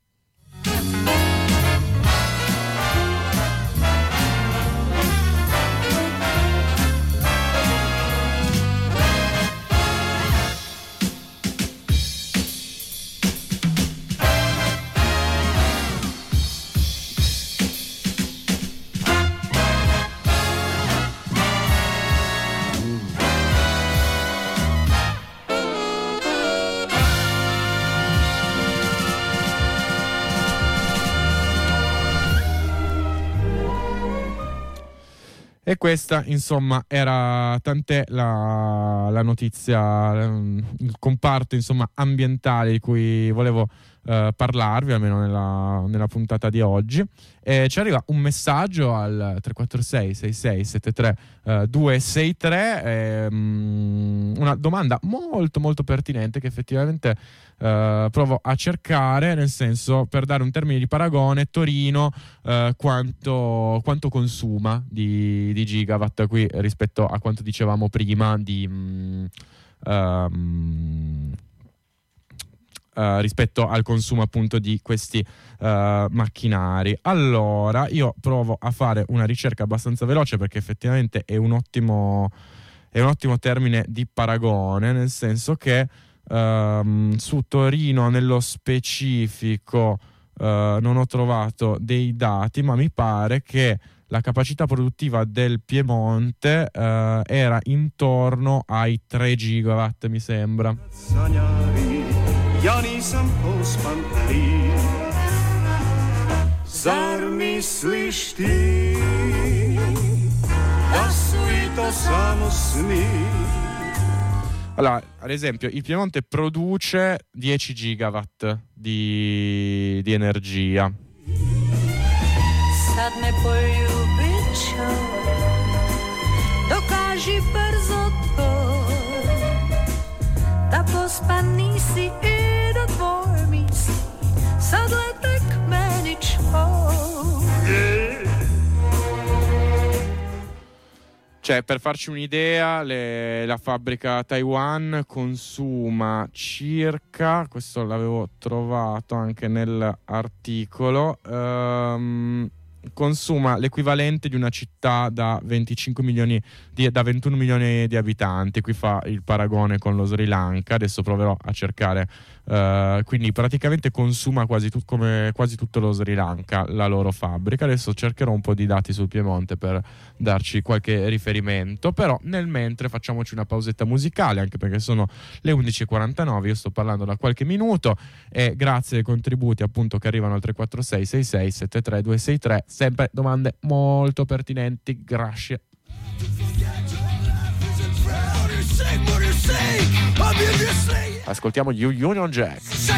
E questa, insomma, era tant'è la, la notizia, il comparto, insomma, ambientale di cui volevo eh, parlarvi, almeno nella, nella puntata di oggi. E ci arriva un messaggio al tre quattro sei sei sei sette tre due sei tre, ehm, una domanda molto molto pertinente che effettivamente Uh, provo a cercare, nel senso, per dare un termine di paragone, Torino uh, quanto, quanto consuma di, di gigawatt qui rispetto a quanto dicevamo prima di um, um, uh, rispetto al consumo, appunto, di questi uh, macchinari. Allora io provo a fare una ricerca abbastanza veloce, perché effettivamente è un ottimo è un ottimo termine di paragone, nel senso che Um, su Torino nello specifico uh, non ho trovato dei dati, ma mi pare che la capacità produttiva del Piemonte uh, era intorno ai tre gigawatt, mi sembra. Allora, ad esempio, il Piemonte produce dieci gigawatt di, di energia. Sad me poljubićo, dokaži brzo to, da pospan nisi I da tvoj misli, sad letek meni čo. Cioè, per farci un'idea, le, la fabbrica Taiwan consuma circa, questo l'avevo trovato anche nell'articolo, um, consuma l'equivalente di una città da venticinque milioni di, da ventuno milioni di abitanti. Qui fa il paragone con lo Sri Lanka, adesso proverò a cercare, uh, quindi praticamente consuma quasi, tu, come, quasi tutto lo Sri Lanka la loro fabbrica. Adesso cercherò un po' di dati sul Piemonte per darci qualche riferimento, però nel mentre facciamoci una pausetta musicale, anche perché sono le undici e quarantanove, io sto parlando da qualche minuto, e grazie ai contributi, appunto, che arrivano al tre quattro sei sei sei sette tre due sei tre, sempre domande molto pertinenti, grazie. Ascoltiamo gli Union Jack.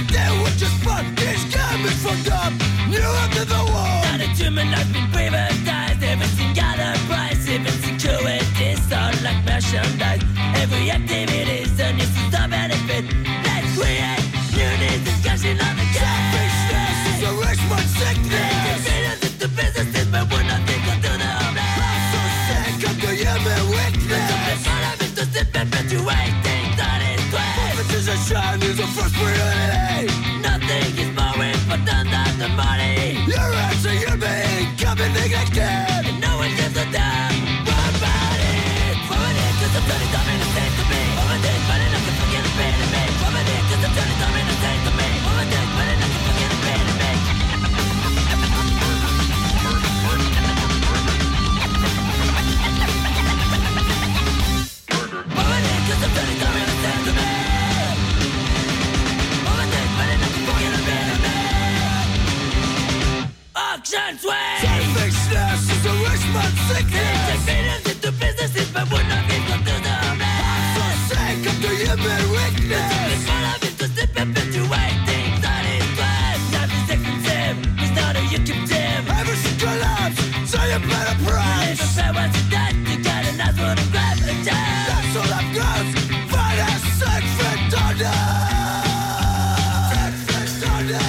Is a first priority. Nothing is more important than the money. You're answering your being, coming neglected. limit weakness. Full of it to slip perpetuating. That is bad. Life is expensive. It's not a you keep dim. Every single collapse, so you pay the price. If fair was dead, you get a nice one to grab a jam. That's all I've got. Fight a sex for thunder. Sex for thunder.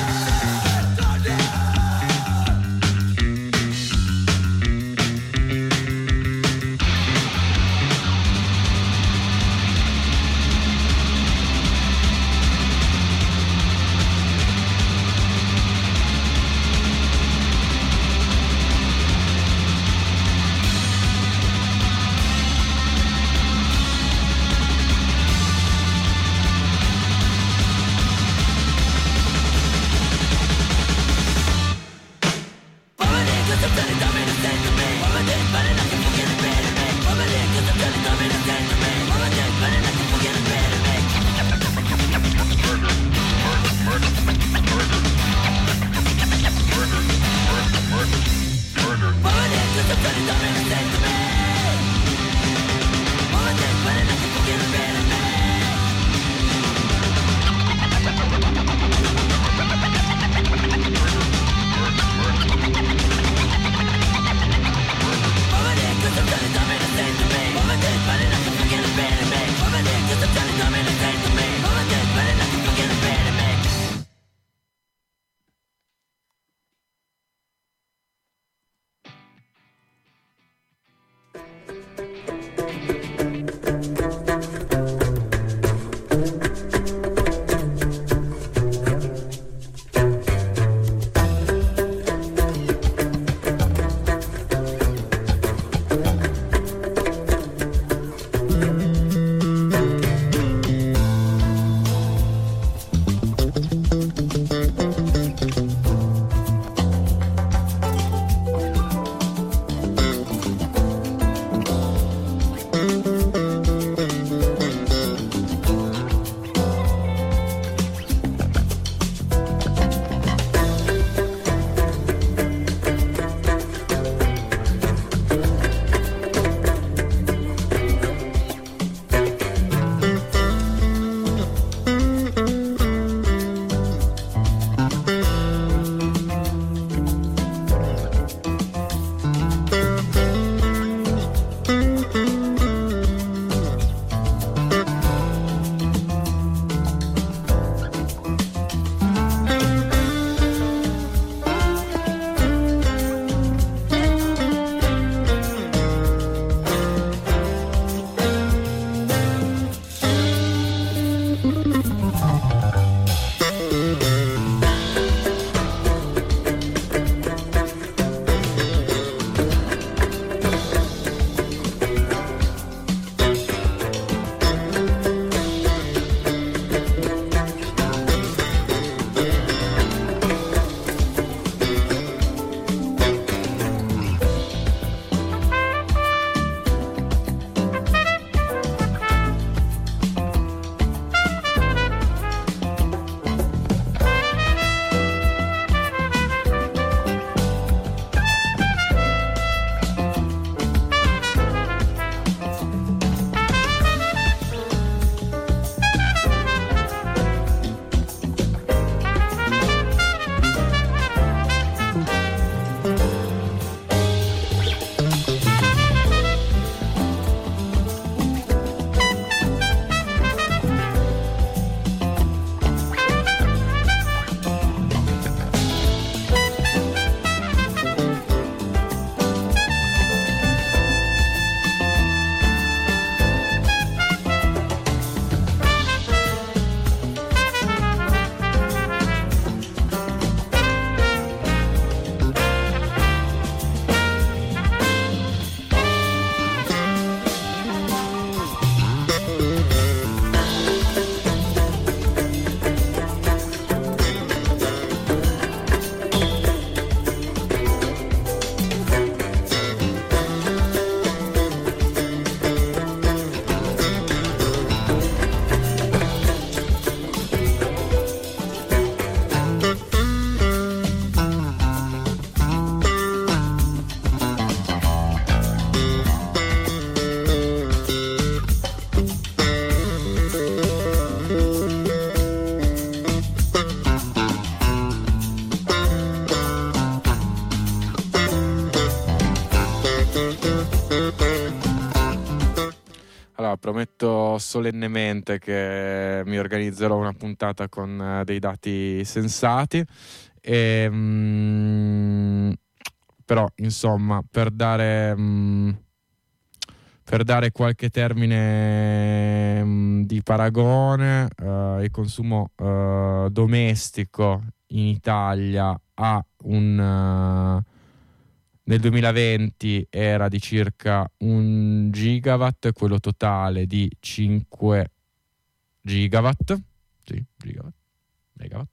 prometto solennemente che mi organizzerò una puntata con uh, dei dati sensati. E, mm, però, insomma, per dare... Mm, Per dare qualche termine mh, di paragone, uh, il consumo uh, domestico in Italia ha un uh, nel duemilaventi era di circa un gigawatt, quello totale di cinque gigawatt. Sì, gigawatt, megawatt.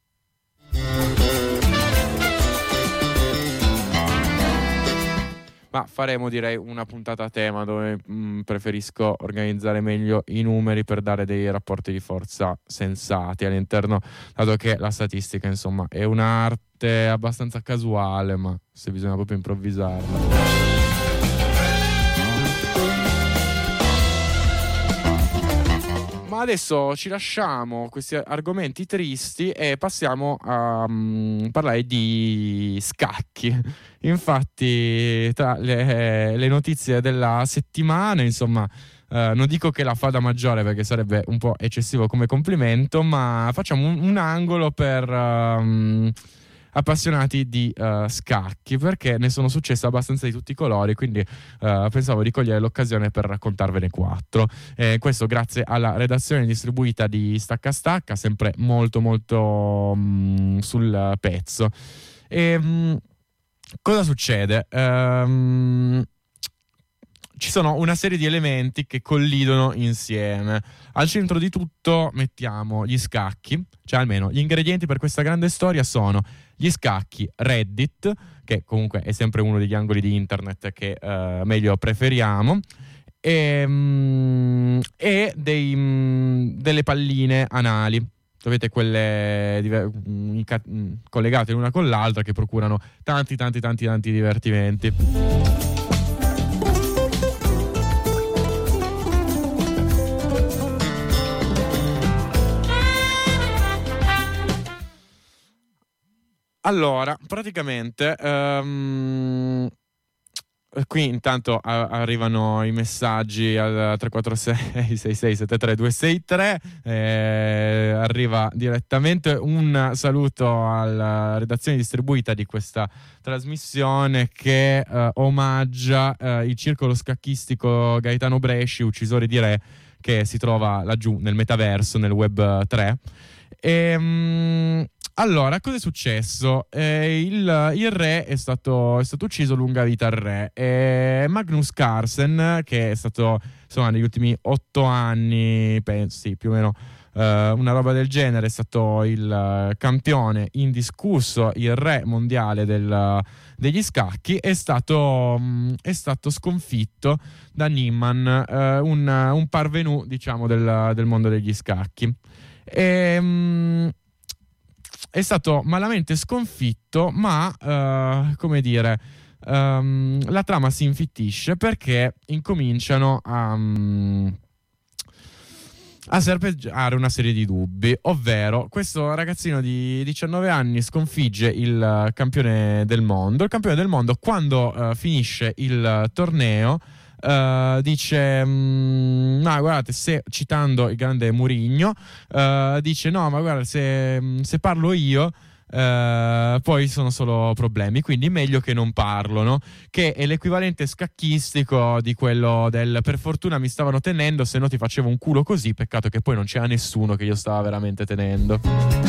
Ma faremo, direi, una puntata a tema dove mh, preferisco organizzare meglio i numeri per dare dei rapporti di forza sensati all'interno, dato che la statistica, insomma, è un'arte abbastanza casuale, ma se bisogna proprio improvvisarla. Ma adesso ci lasciamo questi argomenti tristi e passiamo a um, parlare di scacchi. Infatti, tra le, le notizie della settimana, insomma, uh, non dico che la fada maggiore perché sarebbe un po' eccessivo come complimento, ma facciamo un, un angolo per um, appassionati di uh, scacchi, perché ne sono successe abbastanza di tutti i colori, quindi uh, pensavo di cogliere l'occasione per raccontarvene quattro. Eh, questo grazie alla redazione distribuita di Stacca Stacca, sempre molto molto mh, sul pezzo. E, mh, cosa succede? Um, ci sono una serie di elementi che collidono insieme. Al centro di tutto mettiamo gli scacchi, cioè almeno gli ingredienti per questa grande storia sono gli scacchi, Reddit, che comunque è sempre uno degli angoli di internet che uh, meglio preferiamo, e, mm, e dei, mm, delle palline anali. Avete quelle diver- inca- collegate l'una con l'altra che procurano tanti tanti tanti tanti divertimenti. Allora, praticamente um, qui intanto a- arrivano i messaggi al tre quattro sei sei sei sette tre due sei tre, eh, arriva direttamente un saluto alla redazione distribuita di questa trasmissione che eh, omaggia eh, il circolo scacchistico Gaetano Bresci, uccisore di re, che si trova laggiù nel metaverso, nel web tre. E, um, allora, cosa è successo? Eh, il, il re è stato, è stato ucciso, lunga vita al re. E Magnus Carlsen, che è stato, insomma, negli ultimi otto anni, penso, sì, più o meno eh, una roba del genere, è stato il campione indiscusso, il re mondiale del, degli scacchi, è stato, è stato sconfitto da Niemann, eh, un, un parvenu, diciamo, del, del mondo degli scacchi. E, mh, è stato malamente sconfitto, ma uh, come dire, um, la trama si infittisce perché incominciano a, um, a serpeggiare una serie di dubbi, ovvero questo ragazzino di diciannove anni sconfigge il campione del mondo. Il campione del mondo, quando uh, finisce il torneo, Uh, dice mm, no guardate, se, citando il grande Mourinho, uh, dice no ma guarda, se, se parlo io uh, poi sono solo problemi, quindi meglio che non parlo, no? Che è l'equivalente scacchistico di quello del per fortuna mi stavano tenendo, se no ti facevo un culo così, peccato che poi non c'era nessuno che io stava veramente tenendo.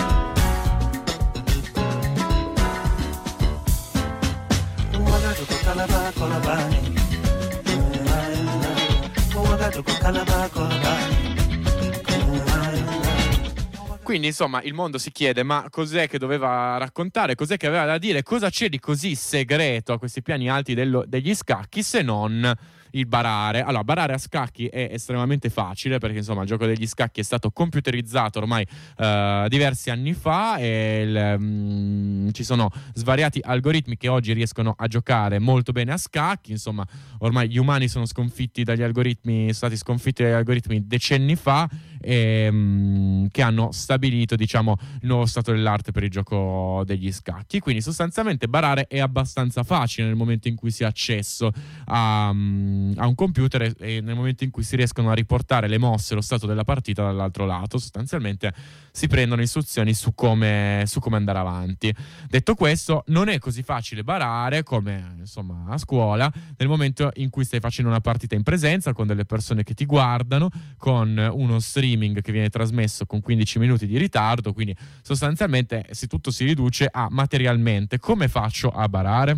Quindi insomma il mondo si chiede ma cos'è che doveva raccontare, cos'è che aveva da dire, cosa c'è di così segreto a questi piani alti dello, degli scacchi, se non il barare. Allora, barare a scacchi è estremamente facile perché insomma il gioco degli scacchi è stato computerizzato ormai uh, diversi anni fa e il, um, ci sono svariati algoritmi che oggi riescono a giocare molto bene a scacchi. Insomma, ormai gli umani sono sconfitti dagli algoritmi, sono stati sconfitti dagli algoritmi decenni fa e, mh, che hanno stabilito, diciamo, il nuovo stato dell'arte per il gioco degli scacchi. Quindi sostanzialmente barare è abbastanza facile nel momento in cui si ha accesso a, um, a un computer e, e nel momento in cui si riescono a riportare le mosse, lo stato della partita dall'altro lato. Sostanzialmente si prendono istruzioni su come, su come andare avanti. Detto questo, non è così facile barare come, insomma, a scuola, nel momento in cui stai facendo una partita in presenza con delle persone che ti guardano, con uno streaming che viene trasmesso con quindici minuti di ritardo. Quindi sostanzialmente se tutto si riduce a materialmente come faccio a barare.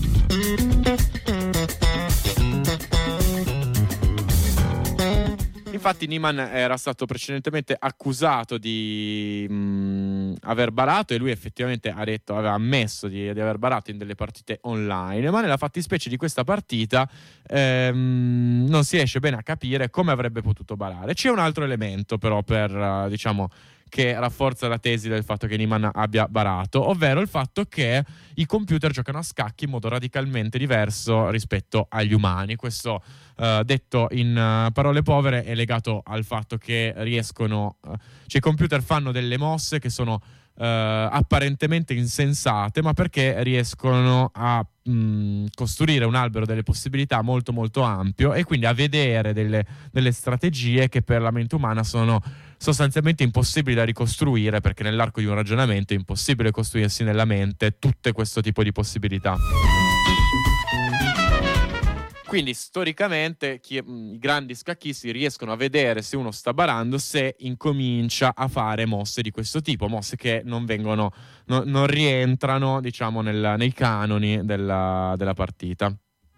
Infatti Niemann era stato precedentemente accusato di mh, aver barato, e lui effettivamente ha detto, aveva ammesso di, di aver barato in delle partite online, ma nella fattispecie di questa partita ehm, non si riesce bene a capire come avrebbe potuto barare. C'è un altro elemento però per, uh, diciamo, che rafforza la tesi del fatto che Niemann abbia barato, ovvero il fatto che i computer giocano a scacchi in modo radicalmente diverso rispetto agli umani. Questo, uh, detto in uh, parole povere, è legato al fatto che riescono, uh, cioè i computer fanno delle mosse che sono uh, apparentemente insensate, ma perché riescono a mh, costruire un albero delle possibilità molto molto ampio, e quindi a vedere delle, delle strategie che per la mente umana sono sostanzialmente impossibili da ricostruire, perché nell'arco di un ragionamento è impossibile costruirsi nella mente tutte questo tipo di possibilità. Quindi storicamente chi, i grandi scacchisti riescono a vedere se uno sta barando se incomincia a fare mosse di questo tipo, mosse che non vengono, no, non rientrano, diciamo, nel, nei canoni della, della partita.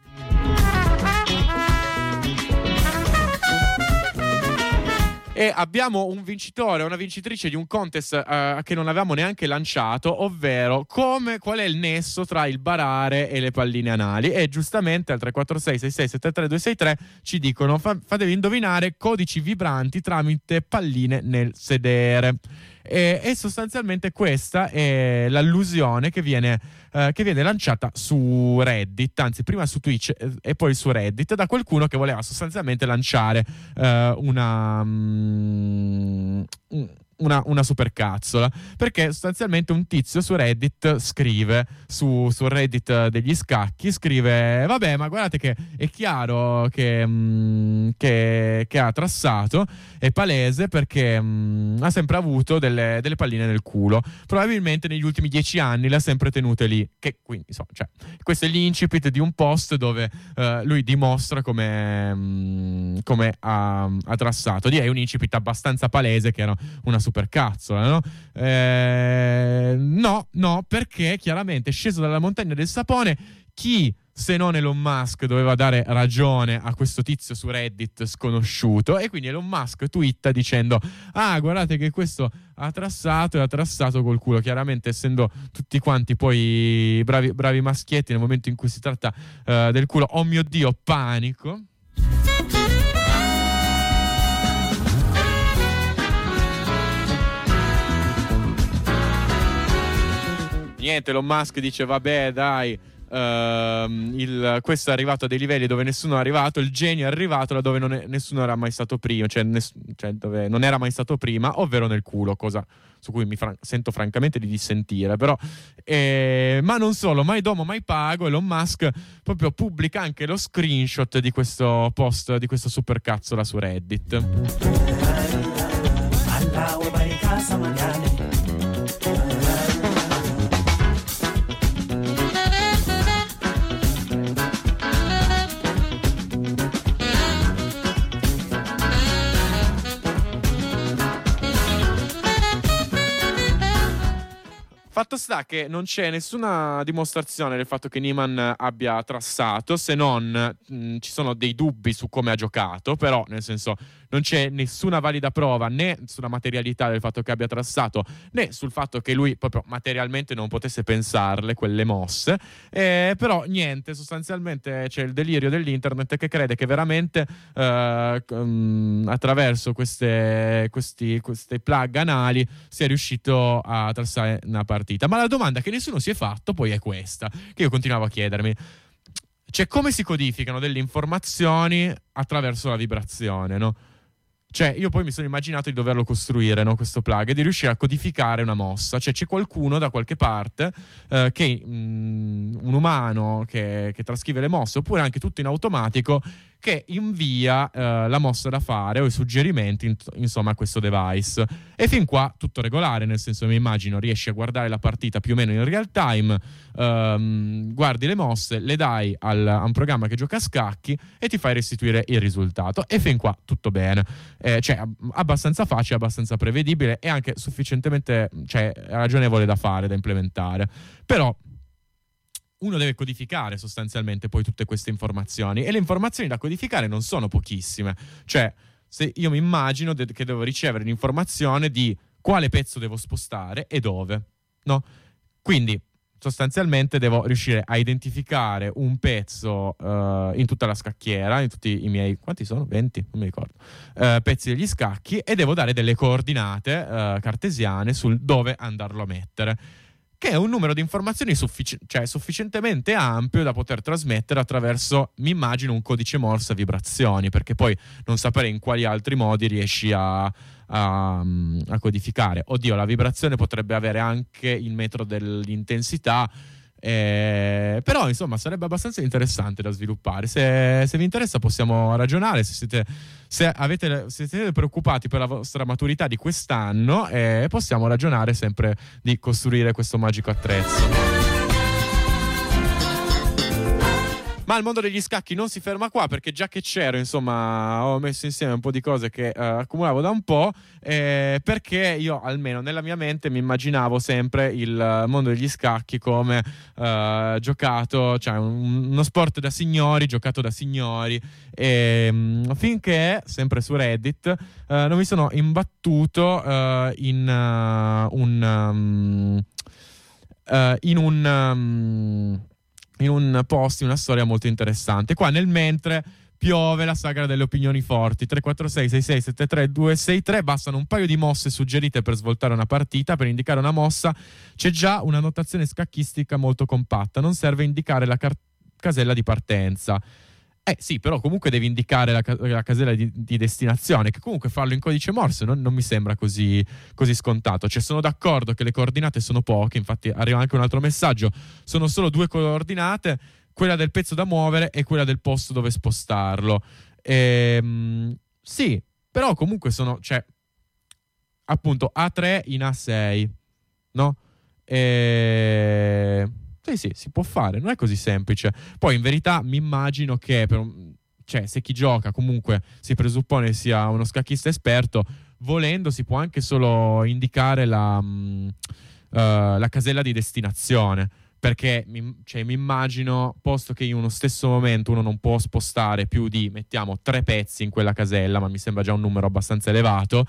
E abbiamo un vincitore, una vincitrice di un contest uh, che non avevamo neanche lanciato, ovvero come, qual è il nesso tra il barare e le palline anali. E giustamente al tre quattro sei sei sei sette tre due sei tre ci dicono fa, fatevi indovinare codici vibranti tramite palline nel sedere. E, e sostanzialmente questa è l'allusione che viene, eh, che viene lanciata su Reddit, anzi prima su Twitch e, e poi su Reddit, da qualcuno che voleva sostanzialmente lanciare eh, una, mm, una una supercazzola, perché sostanzialmente un tizio su Reddit scrive su, su Reddit degli scacchi, scrive vabbè, ma guardate che è chiaro che, mm, che, che ha trassato, è palese perché mm, ha sempre avuto delle, delle palline nel culo, probabilmente negli ultimi dieci anni le ha sempre tenute lì, che quindi insomma, cioè, questo è l'incipit di un post dove uh, lui dimostra come, mm, come ha, ha trassato. Direi un incipit abbastanza palese che era una supercazzola, no? Eh, no, no, perché chiaramente sceso dalla montagna del sapone, chi se non Elon Musk doveva dare ragione a questo tizio su Reddit sconosciuto, e quindi Elon Musk twitta dicendo ah, guardate che questo ha trassato e ha trassato col culo, chiaramente essendo tutti quanti poi bravi, bravi maschietti, nel momento in cui si tratta uh, del culo, oh mio Dio, panico. Niente, Elon Musk dice vabbè dai, uh, il, questo è arrivato a dei livelli dove nessuno è arrivato, il genio è arrivato là dove non è, nessuno era mai stato prima, cioè, ness, cioè dove non era mai stato prima, ovvero nel culo, cosa su cui mi fran- sento francamente di dissentire, però eh, ma non solo, mai domo mai pago, Elon Musk proprio pubblica anche lo screenshot di questo post, di questa supercazzola su Reddit. Fatto sta che non c'è nessuna dimostrazione del fatto che Niemann abbia trassato, se non mh, ci sono dei dubbi su come ha giocato, però nel senso non c'è nessuna valida prova né sulla materialità del fatto che abbia trassato, né sul fatto che lui proprio materialmente non potesse pensarle quelle mosse, eh, però niente, sostanzialmente c'è il delirio dell'internet che crede che veramente eh, um, attraverso queste, questi, queste plug anali sia riuscito a trassare una partita. Ma la domanda che nessuno si è fatto poi è questa, che io continuavo a chiedermi, cioè come si codificano delle informazioni attraverso la vibrazione, no? Cioè, io poi mi sono immaginato di doverlo costruire, no, questo plug, e di riuscire a codificare una mossa. Cioè, c'è qualcuno da qualche parte eh, che mh, un umano che, che trascrive le mosse, oppure anche tutto in automatico, che invia eh, la mossa da fare o i suggerimenti in, insomma a questo device. E fin qua tutto regolare, nel senso, mi immagino riesci a guardare la partita più o meno in real time, ehm, guardi le mosse, le dai al, a un programma che gioca a scacchi e ti fai restituire il risultato, e fin qua tutto bene. Eh, cioè abbastanza facile, abbastanza prevedibile e anche sufficientemente, cioè, ragionevole da fare, da implementare. Però uno deve codificare sostanzialmente poi tutte queste informazioni, e le informazioni da codificare non sono pochissime. Cioè, se io mi immagino de- che devo ricevere l'informazione di quale pezzo devo spostare e dove, no? Quindi sostanzialmente devo riuscire a identificare un pezzo uh, in tutta la scacchiera, in tutti i miei, quanti sono? venti? Non mi ricordo, uh, pezzi degli scacchi, e devo dare delle coordinate uh, cartesiane sul dove andarlo a mettere, che è un numero di informazioni suffici- cioè sufficientemente ampio da poter trasmettere attraverso, mi immagino, un codice Morse a vibrazioni, perché poi non sapere in quali altri modi riesci a, a, a codificare. Oddio, la vibrazione potrebbe avere anche il metro dell'intensità, eh, però insomma sarebbe abbastanza interessante da sviluppare. Se, se vi interessa possiamo ragionare, se siete, se avete, se siete preoccupati per la vostra maturità di quest'anno, eh, possiamo ragionare sempre di costruire questo magico attrezzo. Ma il mondo degli scacchi non si ferma qua, perché già che c'ero, insomma, ho messo insieme un po' di cose che uh, accumulavo da un po', eh, perché io, almeno nella mia mente, mi immaginavo sempre il mondo degli scacchi come uh, giocato, cioè un, uno sport da signori, giocato da signori, e um, finché, sempre su Reddit, uh, non mi sono imbattuto uh, in uh, un um, uh, in un um, in un post, una storia molto interessante. Qua nel mentre piove la sagra delle opinioni forti. Tre quattro sei sei sei sette tre due sei tre, bastano un paio di mosse suggerite per svoltare una partita. Per indicare una mossa c'è già una notazione scacchistica molto compatta, non serve indicare la car- casella di partenza. Eh sì, però comunque devi indicare la, ca- la casella di, di destinazione, che comunque farlo in codice Morse non, non mi sembra così, così scontato. Cioè, sono d'accordo che le coordinate sono poche, infatti arriva anche un altro messaggio, sono solo due coordinate, quella del pezzo da muovere e quella del posto dove spostarlo. Ehm, sì, però comunque sono, cioè, appunto A tre in A sei, no? E... Sì, sì, si può fare, non è così semplice. Poi in verità mi immagino che per, cioè, se chi gioca comunque si presuppone sia uno scacchista esperto, volendo si può anche solo indicare la, uh, la casella di destinazione, perché mi, cioè, mi immagino, posto che in uno stesso momento uno non può spostare più di, mettiamo, tre pezzi in quella casella, ma mi sembra già un numero abbastanza elevato,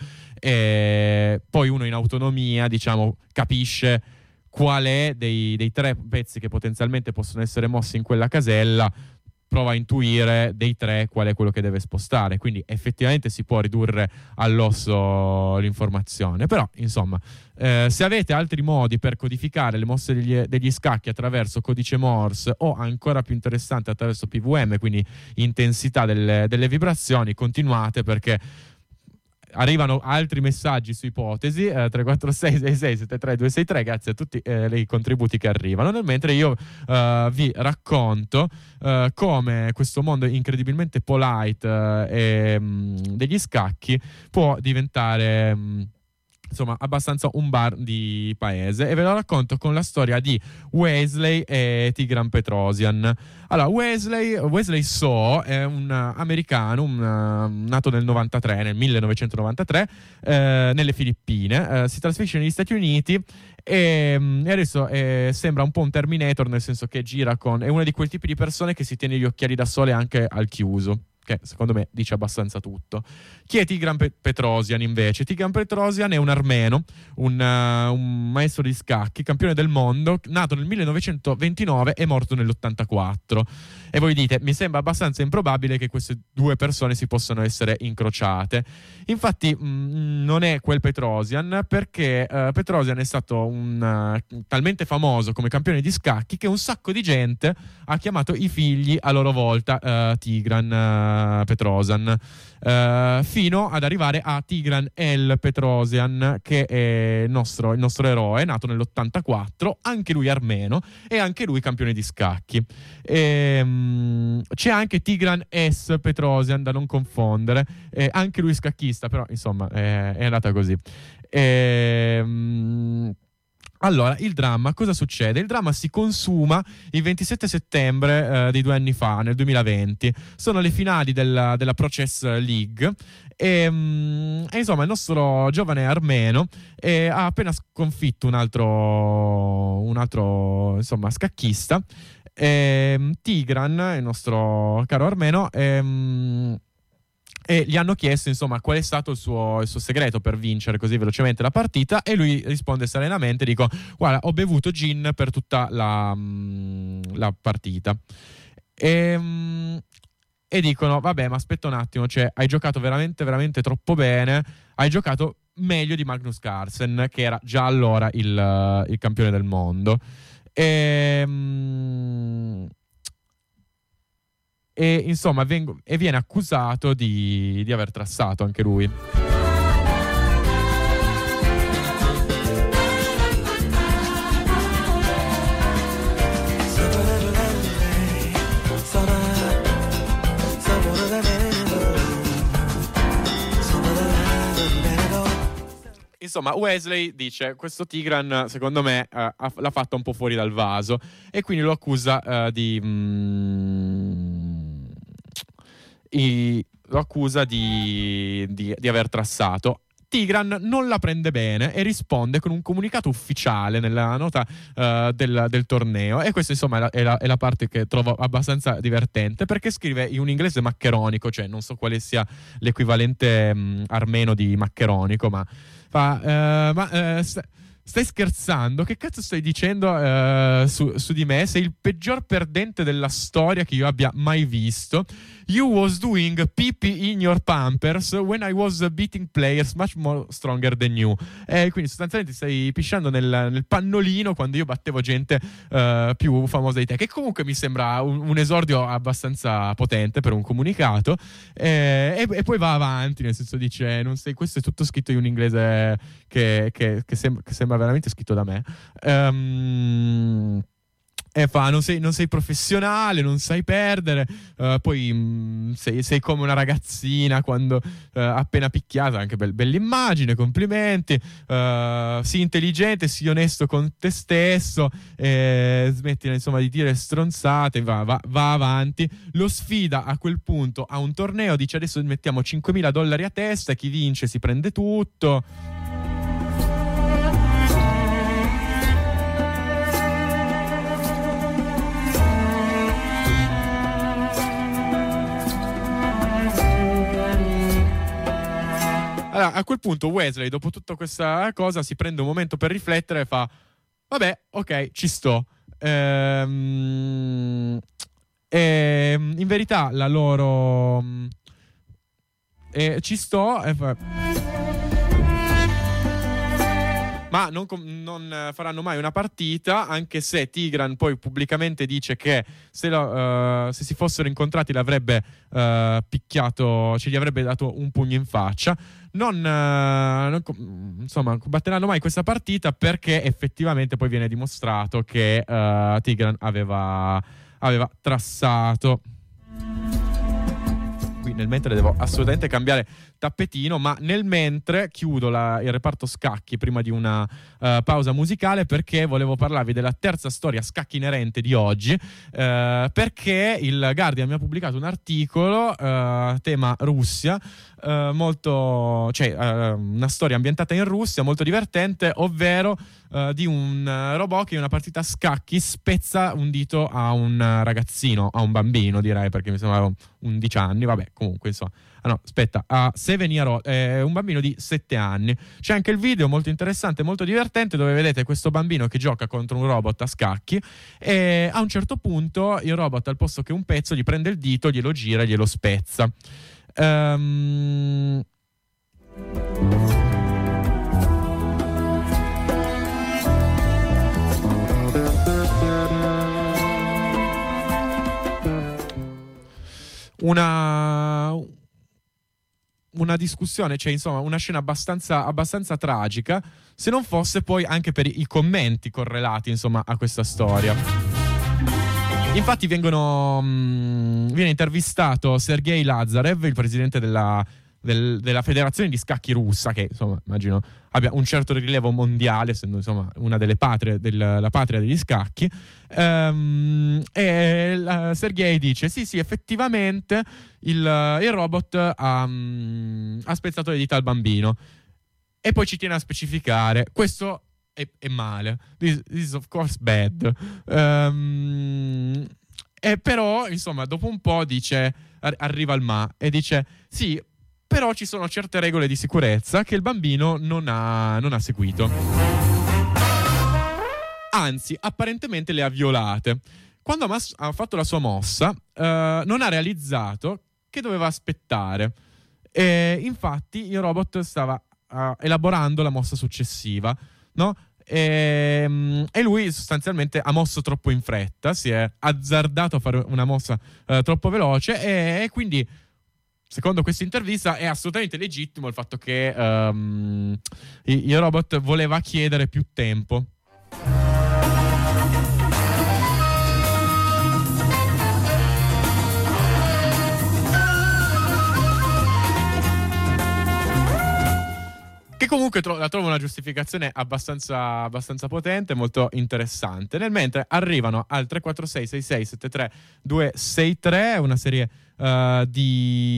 e poi uno in autonomia, diciamo, capisce qual è dei, dei tre pezzi che potenzialmente possono essere mossi in quella casella, prova a intuire dei tre qual è quello che deve spostare, quindi effettivamente si può ridurre all'osso l'informazione. Però insomma, eh, se avete altri modi per codificare le mosse degli, degli scacchi attraverso codice Morse, o ancora più interessante attraverso P V M, quindi intensità delle, delle vibrazioni, continuate, perché arrivano altri messaggi su ipotesi. eh, tre quattro sei sei sei sette tre due sei tre, grazie a tutti eh, i contributi che arrivano, nel mentre io eh, vi racconto eh, come questo mondo incredibilmente polite eh, e, mh, degli scacchi può diventare mh, insomma abbastanza un bar di paese, e ve lo racconto con la storia di Wesley e Tigran Petrosian. Allora, Wesley, Wesley So è un americano, un, uh, nato nel novantatré, nel millenovecentonovantatré, eh, nelle Filippine. Eh, si trasferisce negli Stati Uniti e, e adesso eh, sembra un po' un Terminator, nel senso che gira con... è uno di quel tipi di persone che si tiene gli occhiali da sole anche al chiuso, che secondo me dice abbastanza tutto. Chi è Tigran Pe- Petrosian invece? Tigran Petrosian è un armeno, un, uh, un maestro di scacchi, campione del mondo, nato nel millenovecentoventinove e morto nell'ottantaquattro. E voi dite, mi sembra abbastanza improbabile che queste due persone si possano essere incrociate. Infatti mh, non è quel Petrosian, perché uh, Petrosian è stato un, uh, talmente famoso come campione di scacchi che un sacco di gente ha chiamato i figli a loro volta uh, Tigran uh, uh, Petrosian, uh, fino ad arrivare a Tigran El Petrosian, che è il nostro, il nostro eroe, nato nell'ottantaquattro, anche lui armeno e anche lui campione di scacchi. E, um, c'è anche Tigran S Petrosian, da non confondere, eh, anche lui scacchista, però insomma è, è andata così. E, um, Allora, il dramma, cosa succede? Il dramma si consuma il ventisette settembre eh, di due anni fa, nel duemilaventi. Sono le finali della, della Process League e, mm, e insomma il nostro giovane armeno eh, ha appena sconfitto un altro, un altro insomma, scacchista. E, Tigran, il nostro caro armeno, ehm, e gli hanno chiesto insomma qual è stato il suo, il suo segreto per vincere così velocemente la partita, e lui risponde serenamente, dico: guarda, ho bevuto gin per tutta la, la partita. E, e dicono: vabbè, ma aspetta un attimo, cioè hai giocato veramente veramente troppo bene, hai giocato meglio di Magnus Carlsen, che era già allora il, il campione del mondo. E, E insomma vengo, e viene accusato di, di aver trassato anche lui. Insomma, Wesley dice: questo Tigran secondo me uh, ha, l'ha fatta un po' fuori dal vaso, e quindi lo accusa uh, di mm, i, lo accusa di, di, di aver trassato. Tigran non la prende bene e risponde con un comunicato ufficiale nella nota uh, del, del torneo, e questa insomma è la, è, la, è la parte che trovo abbastanza divertente, perché scrive in un inglese maccheronico, cioè non so quale sia l'equivalente um, armeno di maccheronico, ma fa uh, ma uh, st- stai scherzando? Che cazzo stai dicendo uh, su, su di me? Sei il peggior perdente della storia che io abbia mai visto. You was doing pee-pee in your pampers when I was beating players much more stronger than you. E quindi sostanzialmente stai pisciando nel, nel pannolino quando io battevo gente uh, più famosa di te, che comunque mi sembra un, un esordio abbastanza potente per un comunicato. E, e, e poi va avanti, nel senso dice: non sei, questo è tutto scritto in un inglese che, che, che, sem- che sembra veramente scritto da me. Um, E fa: non sei, non sei professionale, non sai perdere, uh, poi mh, sei, sei come una ragazzina quando uh, appena picchiata. Anche be- bella immagine, complimenti. Uh, sii intelligente, sii onesto con te stesso, eh, smettila insomma di dire stronzate. Va, va, va avanti, lo sfida a quel punto a un torneo, dice: adesso mettiamo cinquemila dollari a testa, chi vince si prende tutto. Allora, a quel punto Wesley, dopo tutta questa cosa, si prende un momento per riflettere e fa: vabbè, ok, ci sto. Ehm, ehm, in verità la loro eh, ci sto e fa... ma non, non faranno mai una partita, anche se Tigran poi pubblicamente dice che se, lo, uh, se si fossero incontrati l'avrebbe uh, picchiato, ci gli avrebbe dato un pugno in faccia. Non, uh, non insomma, combatteranno mai questa partita, perché effettivamente poi viene dimostrato che uh, Tigran aveva, aveva trassato. Qui nel mentre devo assolutamente cambiare tappetino, ma nel mentre chiudo la, il reparto scacchi prima di una uh, pausa musicale, perché volevo parlarvi della terza storia scacchi inerente di oggi, uh, perché il Guardian mi ha pubblicato un articolo uh, tema Russia, uh, molto, cioè uh, una storia ambientata in Russia molto divertente, ovvero uh, di un uh, robot che in una partita a scacchi spezza un dito a un uh, ragazzino, a un bambino direi, perché mi sembrava undici anni, vabbè, comunque insomma. Ah no, aspetta, a seven year old, eh, un bambino di sette anni. C'è anche il video molto interessante, molto divertente, dove vedete questo bambino che gioca contro un robot a scacchi, e a un certo punto il robot, al posto che un pezzo, gli prende il dito, glielo gira e glielo spezza. Ehm... una una discussione, cioè insomma una scena abbastanza, abbastanza tragica, se non fosse poi anche per i commenti correlati insomma a questa storia. Infatti vengono mh, viene intervistato Sergei Lazarev, il presidente della, del, della federazione di scacchi russa, che insomma immagino abbia un certo rilievo mondiale, essendo insomma una delle patrie del, la patria degli scacchi. Um, e la, Sergei dice sì sì effettivamente il, il robot ha, um, ha spezzato le dita al bambino, e poi ci tiene a specificare questo è, è male, this, this is of course bad. Um, e però insomma dopo un po' dice ar- arriva il ma e dice sì, però ci sono certe regole di sicurezza che il bambino non ha, non ha seguito. Anzi, apparentemente le ha violate. Quando ha, mas- ha fatto la sua mossa, eh, non ha realizzato che doveva aspettare. E infatti il robot stava uh, elaborando la mossa successiva, no? E, e lui sostanzialmente ha mosso troppo in fretta, si è azzardato a fare una mossa uh, troppo veloce e, e quindi, secondo questa intervista, è assolutamente legittimo il fatto che um, il robot voleva chiedere più tempo. Che comunque tro- la trovo una giustificazione abbastanza, abbastanza potente, molto interessante. Nel mentre arrivano al tre quattro sei sei sei sette tre due sei tre, una serie uh, di,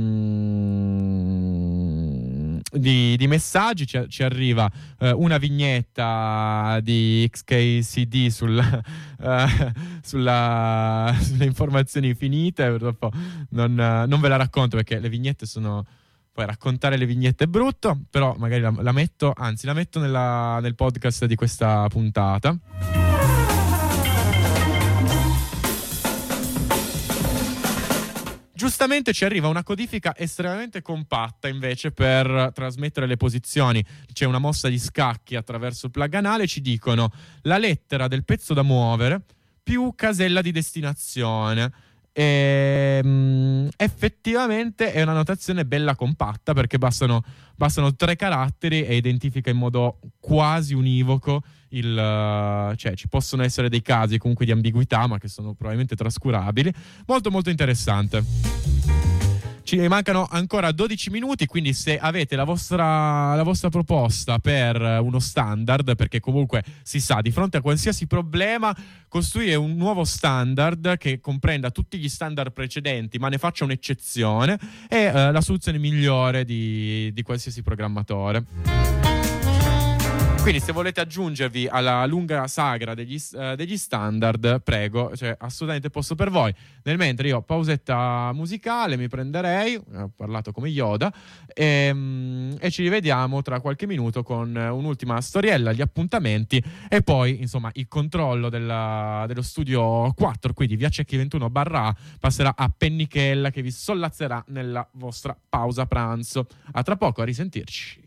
mm, di, di messaggi. Ci, ci arriva uh, una vignetta di X K C D sul, uh, sulla, sulle informazioni finite. Purtroppo non, uh, non ve la racconto perché le vignette sono... Poi raccontare le vignette è brutto, però magari la, la metto, anzi la metto nella, nel podcast di questa puntata. Giustamente ci arriva una codifica estremamente compatta invece per trasmettere le posizioni. C'è una mossa di scacchi attraverso il plug anale, ci dicono la lettera del pezzo da muovere più casella di destinazione. E, um, effettivamente è una notazione bella compatta, perché bastano, bastano tre caratteri e identifica in modo quasi univoco il, uh, cioè ci possono essere dei casi comunque di ambiguità, ma che sono probabilmente trascurabili. Molto molto interessante. Ci mancano ancora dodici minuti, quindi se avete la vostra, la vostra proposta per uno standard, perché comunque si sa, di fronte a qualsiasi problema, costruire un nuovo standard che comprenda tutti gli standard precedenti ma ne faccia un'eccezione è uh, la soluzione migliore di, di qualsiasi programmatore. Quindi se volete aggiungervi alla lunga sagra degli, uh, degli standard, prego, cioè assolutamente posto per voi. Nel mentre io pausetta musicale mi prenderei, ho parlato come Yoda, e, um, e ci rivediamo tra qualche minuto con un'ultima storiella, gli appuntamenti e poi insomma il controllo della, dello studio quattro, quindi via Cecchi ventuno barra A, passerà a Pennichella che vi sollazzerà nella vostra pausa pranzo. A tra poco, a risentirci.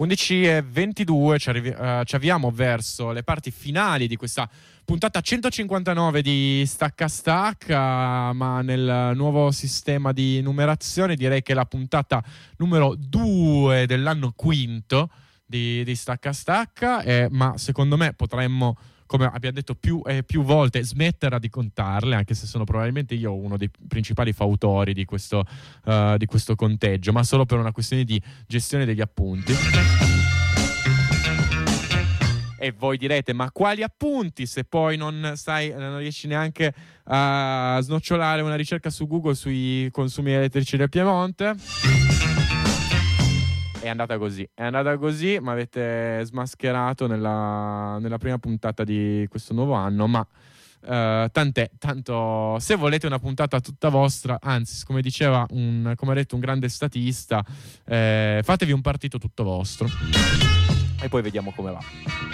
undici e ventidue, ci, arrivi, uh, ci avviamo verso le parti finali di questa puntata centocinquantanove di Stacca Stacca, ma nel nuovo sistema di numerazione direi che è la puntata numero due dell'anno quinto di, di Stacca Stacca, eh, ma secondo me potremmo, come abbiamo detto più e più volte, smetterà di contarle, anche se sono probabilmente io uno dei principali fautori di questo, uh, di questo conteggio, ma solo per una questione di gestione degli appunti. E voi direte, ma quali appunti se poi non stai, non riesci neanche a snocciolare una ricerca su Google sui consumi elettrici del Piemonte? È andata così, è andata così, mi avete smascherato nella, nella prima puntata di questo nuovo anno, ma uh, tant'è, tanto se volete una puntata tutta vostra, anzi, come diceva un, come ha detto un grande statista, eh, fatevi un partito tutto vostro e poi vediamo come va.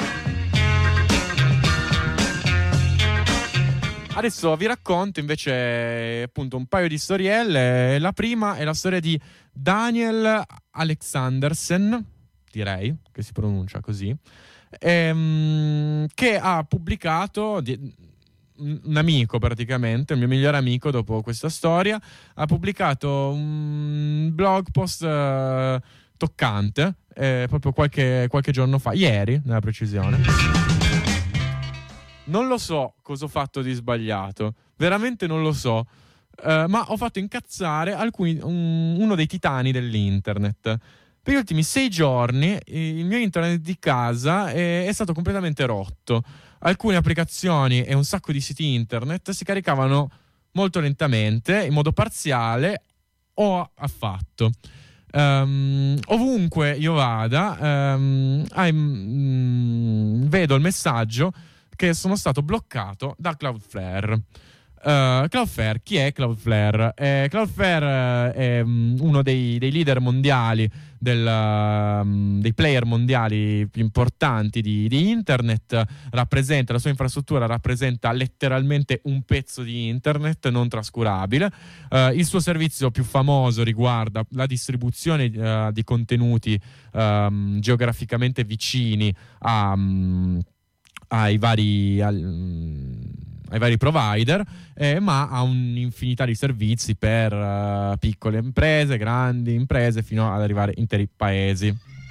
Adesso vi racconto invece appunto un paio di storielle. La prima è la storia di Daniel Alexandersen, direi che si pronuncia così, ehm, che ha pubblicato, un amico praticamente, il mio migliore amico dopo questa storia, ha pubblicato un blog post eh, toccante eh, proprio qualche, qualche giorno fa, ieri nella precisione. Non lo so cosa ho fatto di sbagliato, veramente non lo so, uh, ma ho fatto incazzare alcuni, un, uno dei titani dell'internet. Per gli ultimi sei giorni il mio internet di casa è, è stato completamente rotto. Alcune applicazioni e un sacco di siti internet si caricavano molto lentamente, in modo parziale o affatto. Um, ovunque io vada, um, um, vedo il messaggio che sono stato bloccato da Cloudflare. Uh, Cloudflare, chi è Cloudflare? Eh, Cloudflare è um, uno dei, dei leader mondiali, del, um, dei player mondiali più importanti di, di internet. Rappresenta, la sua infrastruttura rappresenta letteralmente un pezzo di internet non trascurabile. Uh, il suo servizio più famoso riguarda la distribuzione uh, di contenuti um, geograficamente vicini a um, ai vari, al, ai vari provider, eh, ma ha un'infinità di servizi per uh, piccole imprese, grandi imprese, fino ad arrivare a interi paesi.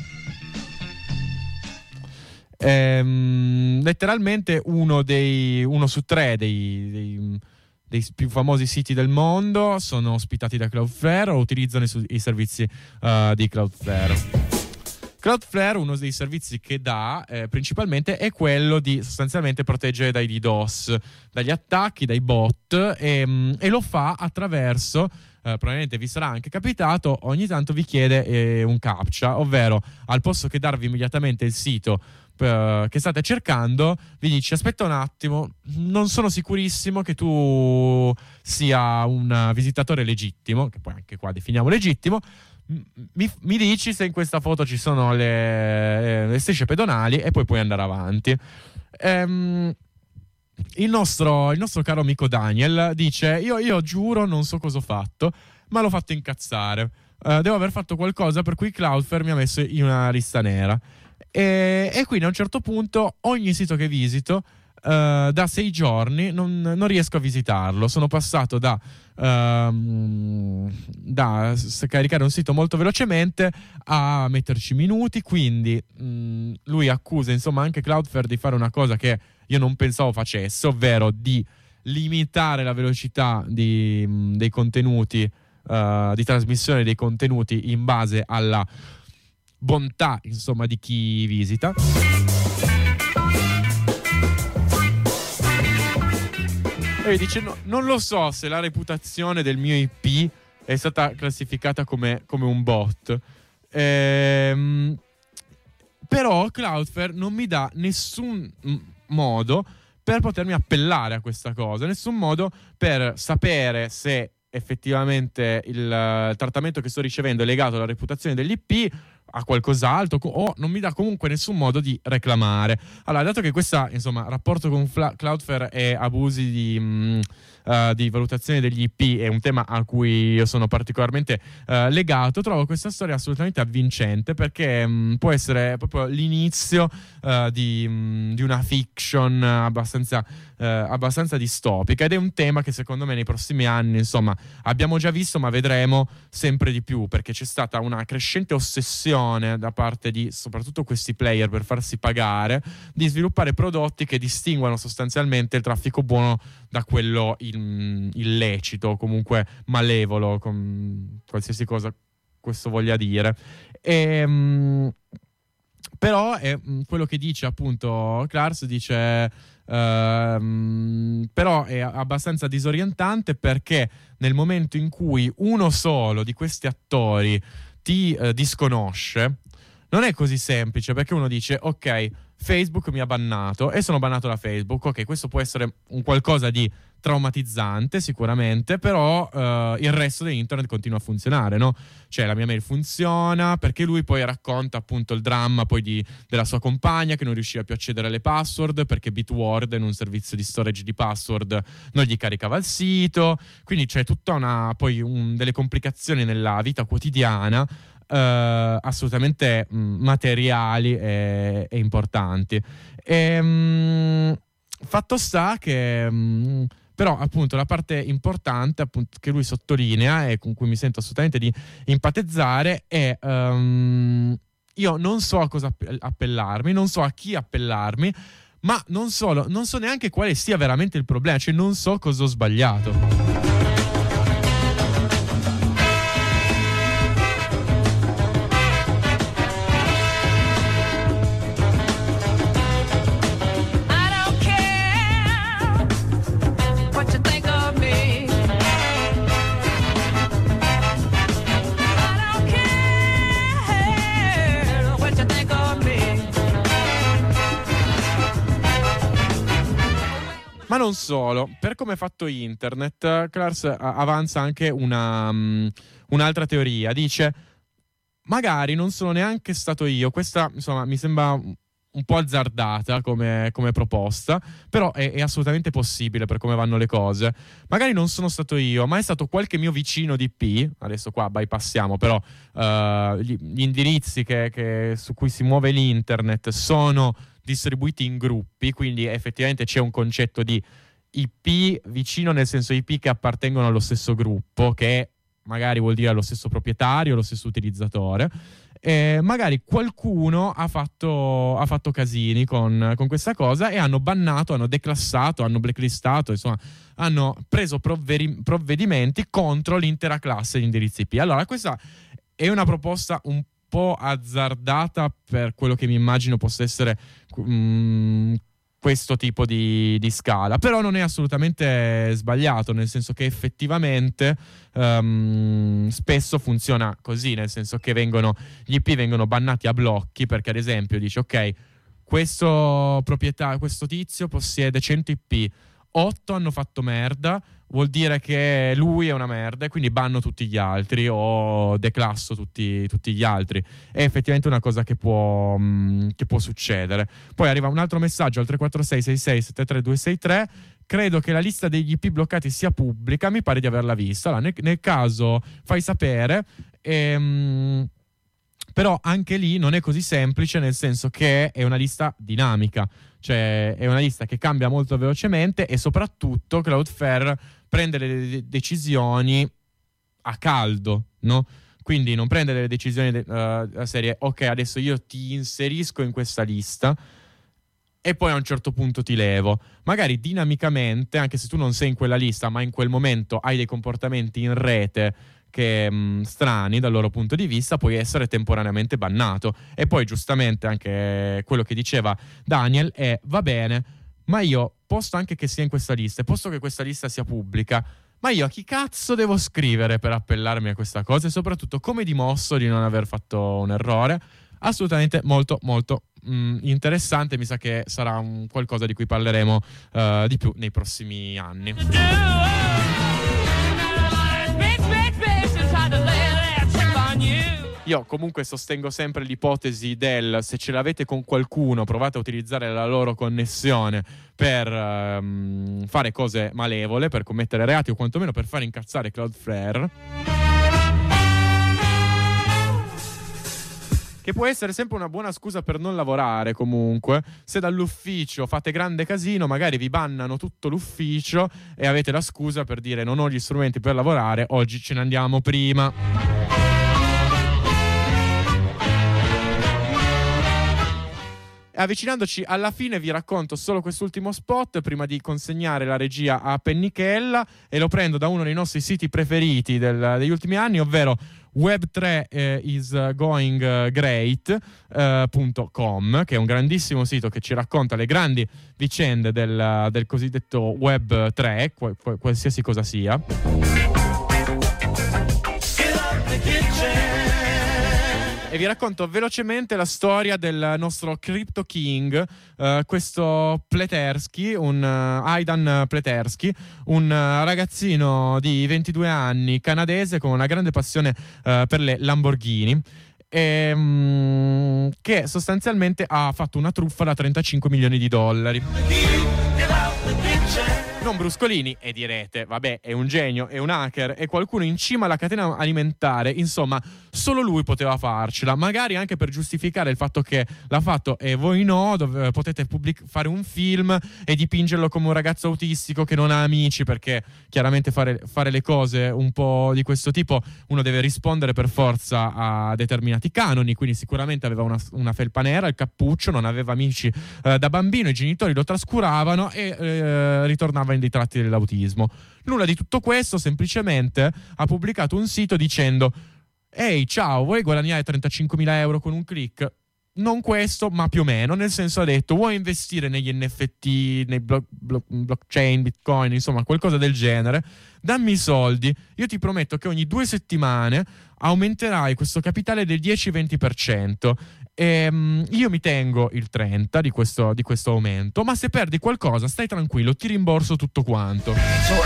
Ehm, letteralmente uno, dei, uno su tre dei, dei, dei più famosi siti del mondo sono ospitati da Cloudflare o utilizzano i, i servizi uh, di Cloudflare. Cloudflare, uno dei servizi che dà eh, principalmente è quello di sostanzialmente proteggere dai DDoS, dagli attacchi, dai bot, e, e lo fa attraverso, eh, probabilmente vi sarà anche capitato, ogni tanto vi chiede eh, un captcha, ovvero al posto che darvi immediatamente il sito eh, che state cercando, vi dice aspetta un attimo, non sono sicurissimo che tu sia un visitatore legittimo, che poi anche qua definiamo legittimo. Mi, mi dici se in questa foto ci sono le, le strisce pedonali e poi puoi andare avanti. Ehm, il, nostro, il nostro caro amico Daniel dice io, io giuro non so cosa ho fatto, ma l'ho fatto incazzare. Uh, devo aver fatto qualcosa per cui Cloudflare mi ha messo in una lista nera e, e quindi a un certo punto ogni sito che visito Uh, da sei giorni non, non riesco a visitarlo. Sono passato da, uh, da caricare un sito molto velocemente a metterci minuti, quindi mh, lui accusa insomma anche Cloudflare di fare una cosa che io non pensavo facesse, ovvero di limitare la velocità di, mh, dei contenuti, uh, di trasmissione dei contenuti in base alla bontà insomma di chi visita. E dice no, non lo so se la reputazione del mio I P è stata classificata come, come un bot, ehm, però Cloudflare non mi dà nessun modo per potermi appellare a questa cosa, nessun modo per sapere se effettivamente il trattamento che sto ricevendo è legato alla reputazione dell'I P a qualcos'altro o non mi dà comunque nessun modo di reclamare. Allora, dato che questo insomma rapporto con Fla- Cloudflare e abusi di, mh, uh, di valutazione degli I P è un tema a cui io sono particolarmente uh, legato, trovo questa storia assolutamente avvincente, perché mh, può essere proprio l'inizio uh, di, mh, di una fiction abbastanza, uh, abbastanza distopica, ed è un tema che secondo me nei prossimi anni insomma abbiamo già visto, ma vedremo sempre di più, perché c'è stata una crescente ossessione da parte di soprattutto questi player per farsi pagare di sviluppare prodotti che distinguano sostanzialmente il traffico buono da quello il, illecito, comunque malevolo, con qualsiasi cosa questo voglia dire. E, mh, però è mh, quello che dice appunto Clars, dice Uh, però è abbastanza disorientante, perché nel momento in cui uno solo di questi attori ti uh, disconosce, non è così semplice, perché uno dice ok, Facebook mi ha bannato e sono bannato da Facebook, ok, questo può essere un qualcosa di traumatizzante sicuramente, però uh, il resto di internet continua a funzionare, no? Cioè la mia mail funziona, perché lui poi racconta appunto il dramma poi di, della sua compagna che non riusciva più a accedere alle password perché Bitwarden, un servizio di storage di password, non gli caricava il sito, quindi c'è tutta una poi un, delle complicazioni nella vita quotidiana Uh, assolutamente mh, materiali e, e importanti. E, mh, fatto sta che mh, però appunto la parte importante appunto che lui sottolinea e con cui mi sento assolutamente di empatizzare è um, io non so a cosa appellarmi, non so a chi appellarmi, ma non solo, non so neanche quale sia veramente il problema, cioè non so cosa ho sbagliato. Ma non solo, per come è fatto internet, Clars avanza anche una, um, un'altra teoria. Dice, magari non sono neanche stato io, questa insomma mi sembra un po' azzardata come, come proposta, però è, è assolutamente possibile per come vanno le cose. Magari non sono stato io, ma è stato qualche mio vicino di P, adesso qua bypassiamo, però uh, gli, gli indirizzi che, che, su cui si muove l'internet sono distribuiti in gruppi, quindi effettivamente c'è un concetto di I P vicino, nel senso I P che appartengono allo stesso gruppo, che magari vuol dire allo stesso proprietario, allo stesso utilizzatore. E magari qualcuno ha fatto, ha fatto casini con, con questa cosa e hanno bannato, hanno declassato, hanno blacklistato, insomma hanno preso provveri- provvedimenti contro l'intera classe di indirizzi I P. Allora questa è una proposta un po' azzardata per quello che mi immagino possa essere um, questo tipo di, di scala, però non è assolutamente sbagliato, nel senso che effettivamente um, spesso funziona così, nel senso che vengono gli I P vengono bannati a blocchi, perché ad esempio dice ok, questo proprietario, questo tizio possiede cento I P, otto hanno fatto merda, vuol dire che lui è una merda e quindi banno tutti gli altri o declasso tutti, tutti gli altri. È effettivamente una cosa che può, mh, che può succedere. Poi arriva un altro messaggio al tre quattro sei sei sei sette tre due sei tre. Credo che la lista degli I P bloccati sia pubblica, mi pare di averla vista. Allora, nel, nel caso fai sapere. Ehm, però anche lì non è così semplice, nel senso che è una lista dinamica, cioè è una lista che cambia molto velocemente e soprattutto Cloudflare prende le decisioni a caldo, no? Quindi non prende delle decisioni de- uh, a serie ok, adesso io ti inserisco in questa lista e poi a un certo punto ti levo. Magari dinamicamente, anche se tu non sei in quella lista, ma in quel momento hai dei comportamenti in rete che mh, strani dal loro punto di vista, puoi essere temporaneamente bannato. E poi giustamente anche quello che diceva Daniel è va bene, ma io posto anche che sia in questa lista e posto che questa lista sia pubblica, ma io a chi cazzo devo scrivere per appellarmi a questa cosa? E soprattutto come dimostro di non aver fatto un errore? Assolutamente molto molto mh, interessante. Mi sa che sarà un qualcosa di cui parleremo uh, di più nei prossimi anni. Io Io comunque sostengo sempre l'ipotesi del se ce l'avete con qualcuno provate a utilizzare la loro connessione per um, fare cose malevole, per commettere reati o quantomeno per far incazzare Cloudflare, che può essere sempre una buona scusa per non lavorare. Comunque, se dall'ufficio fate grande casino, magari vi bannano tutto l'ufficio e avete la scusa per dire non ho gli strumenti per lavorare, oggi ce ne andiamo prima. E avvicinandoci alla fine vi racconto solo quest'ultimo spot prima di consegnare la regia a Pennichella, e lo prendo da uno dei nostri siti preferiti del, degli ultimi anni, ovvero web tre eh, is going great punto com, eh, che è un grandissimo sito che ci racconta le grandi vicende del, del cosiddetto web tre, qual, qualsiasi cosa sia. E vi racconto velocemente la storia del nostro Crypto King, uh, questo Pletersky, un uh, Aidan Pletersky, un uh, ragazzino di ventidue anni canadese con una grande passione uh, per le Lamborghini, e, um, che sostanzialmente ha fatto una truffa da trentacinque milioni di dollari. Non bruscolini, e direte, vabbè, è un genio, è un hacker, è qualcuno in cima alla catena alimentare, insomma, solo lui poteva farcela, magari anche per giustificare il fatto che l'ha fatto e voi no, dove potete pubblic- fare un film e dipingerlo come un ragazzo autistico che non ha amici, perché chiaramente fare, fare le cose un po' di questo tipo uno deve rispondere per forza a determinati canoni, quindi sicuramente aveva una, una felpa nera, il cappuccio, non aveva amici eh, da bambino, i genitori lo trascuravano e eh, ritornava in dei tratti dell'autismo. Nulla di tutto questo, semplicemente ha pubblicato un sito dicendo: ehi, ciao, vuoi guadagnare trentacinquemila euro con un click? Non questo, ma più o meno, nel senso ha detto: vuoi investire negli N F T, nei blo- blo- blockchain, bitcoin, insomma qualcosa del genere? Dammi i soldi, io ti prometto che ogni due settimane aumenterai questo capitale del dieci-venti per cento. E, um, io mi tengo il trenta di questo, di questo aumento, ma se perdi qualcosa stai tranquillo, ti rimborso tutto quanto.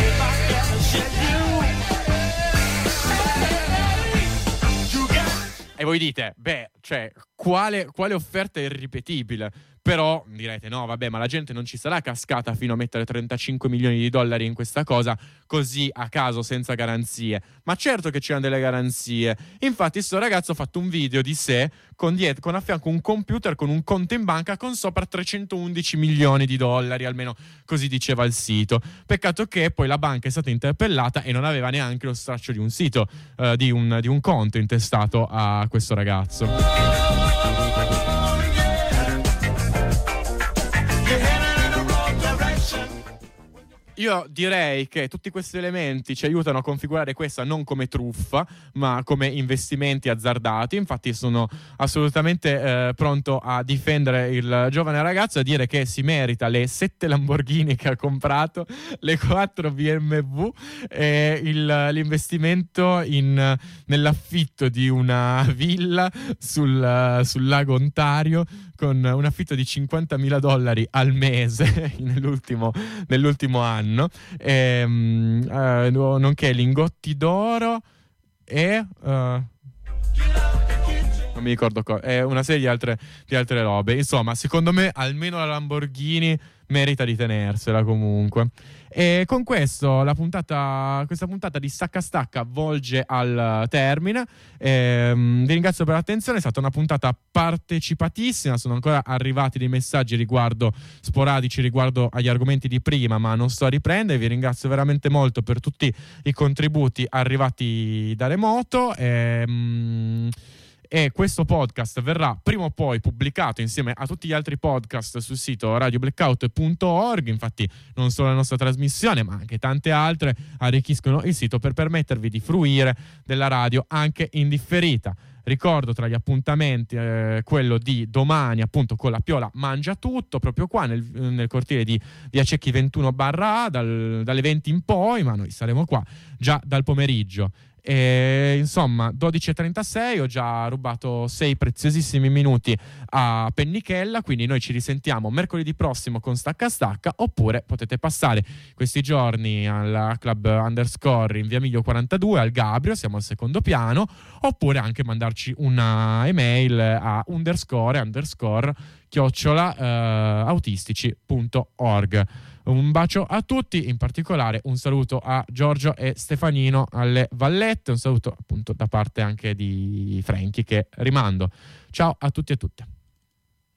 E voi dite, beh, cioè, quale, quale offerta irripetibile? Però direte, no, vabbè, ma la gente non ci sarà cascata fino a mettere trentacinque milioni di dollari in questa cosa così a caso, senza garanzie. Ma certo che c'erano delle garanzie. Infatti sto ragazzo ha fatto un video di sé con, dietro, con a fianco un computer con un conto in banca con sopra trecentoundici milioni di dollari, almeno così diceva il sito. Peccato che poi la banca è stata interpellata e non aveva neanche lo straccio di un sito, uh, di, un, di un conto intestato a questo ragazzo. Io direi che tutti questi elementi ci aiutano a configurare questa non come truffa, ma come investimenti azzardati. Infatti sono assolutamente eh, pronto a difendere il giovane ragazzo e a dire che si merita le sette Lamborghini che ha comprato, le quattro B M W e il, l'investimento in, nell'affitto di una villa sul, sul lago Ontario con un affitto di cinquantamila dollari al mese nell'ultimo, nell'ultimo anno, e, um, uh, nonché lingotti d'oro e uh, non mi ricordo cosa, e una serie di altre, di altre robe. Insomma, secondo me almeno la Lamborghini merita di tenersela comunque. E con questo la puntata, questa puntata di Stacca Stacca volge al termine. E, um, vi ringrazio per l'attenzione, è stata una puntata partecipatissima, sono ancora arrivati dei messaggi riguardo sporadici riguardo agli argomenti di prima, ma non sto a riprendere. Vi ringrazio veramente molto per tutti i contributi arrivati da remoto. E, um, E questo podcast verrà prima o poi pubblicato insieme a tutti gli altri podcast sul sito radio blackout punto org. Infatti non solo la nostra trasmissione, ma anche tante altre arricchiscono il sito per permettervi di fruire della radio anche in differita. Ricordo tra gli appuntamenti eh, quello di domani, appunto, con la Piola Mangia Tutto, proprio qua nel, nel cortile di Via Cecchi ventuno barra A, dal, dalle venti in poi, ma noi saremo qua già dal pomeriggio. E, insomma, dodici e trentasei, ho già rubato sei preziosissimi minuti a Pennichella, quindi noi ci risentiamo mercoledì prossimo con Stacca Stacca, oppure potete passare questi giorni al Club Underscore in via Miglio quarantadue al Gabrio, siamo al secondo piano, oppure anche mandarci una email a underscore underscore chiocciola eh, autistici punto org. Un bacio a tutti, in particolare un saluto a Giorgio e Stefanino alle Vallette, un saluto appunto da parte anche di Franchi che rimando. Ciao a tutti e tutte.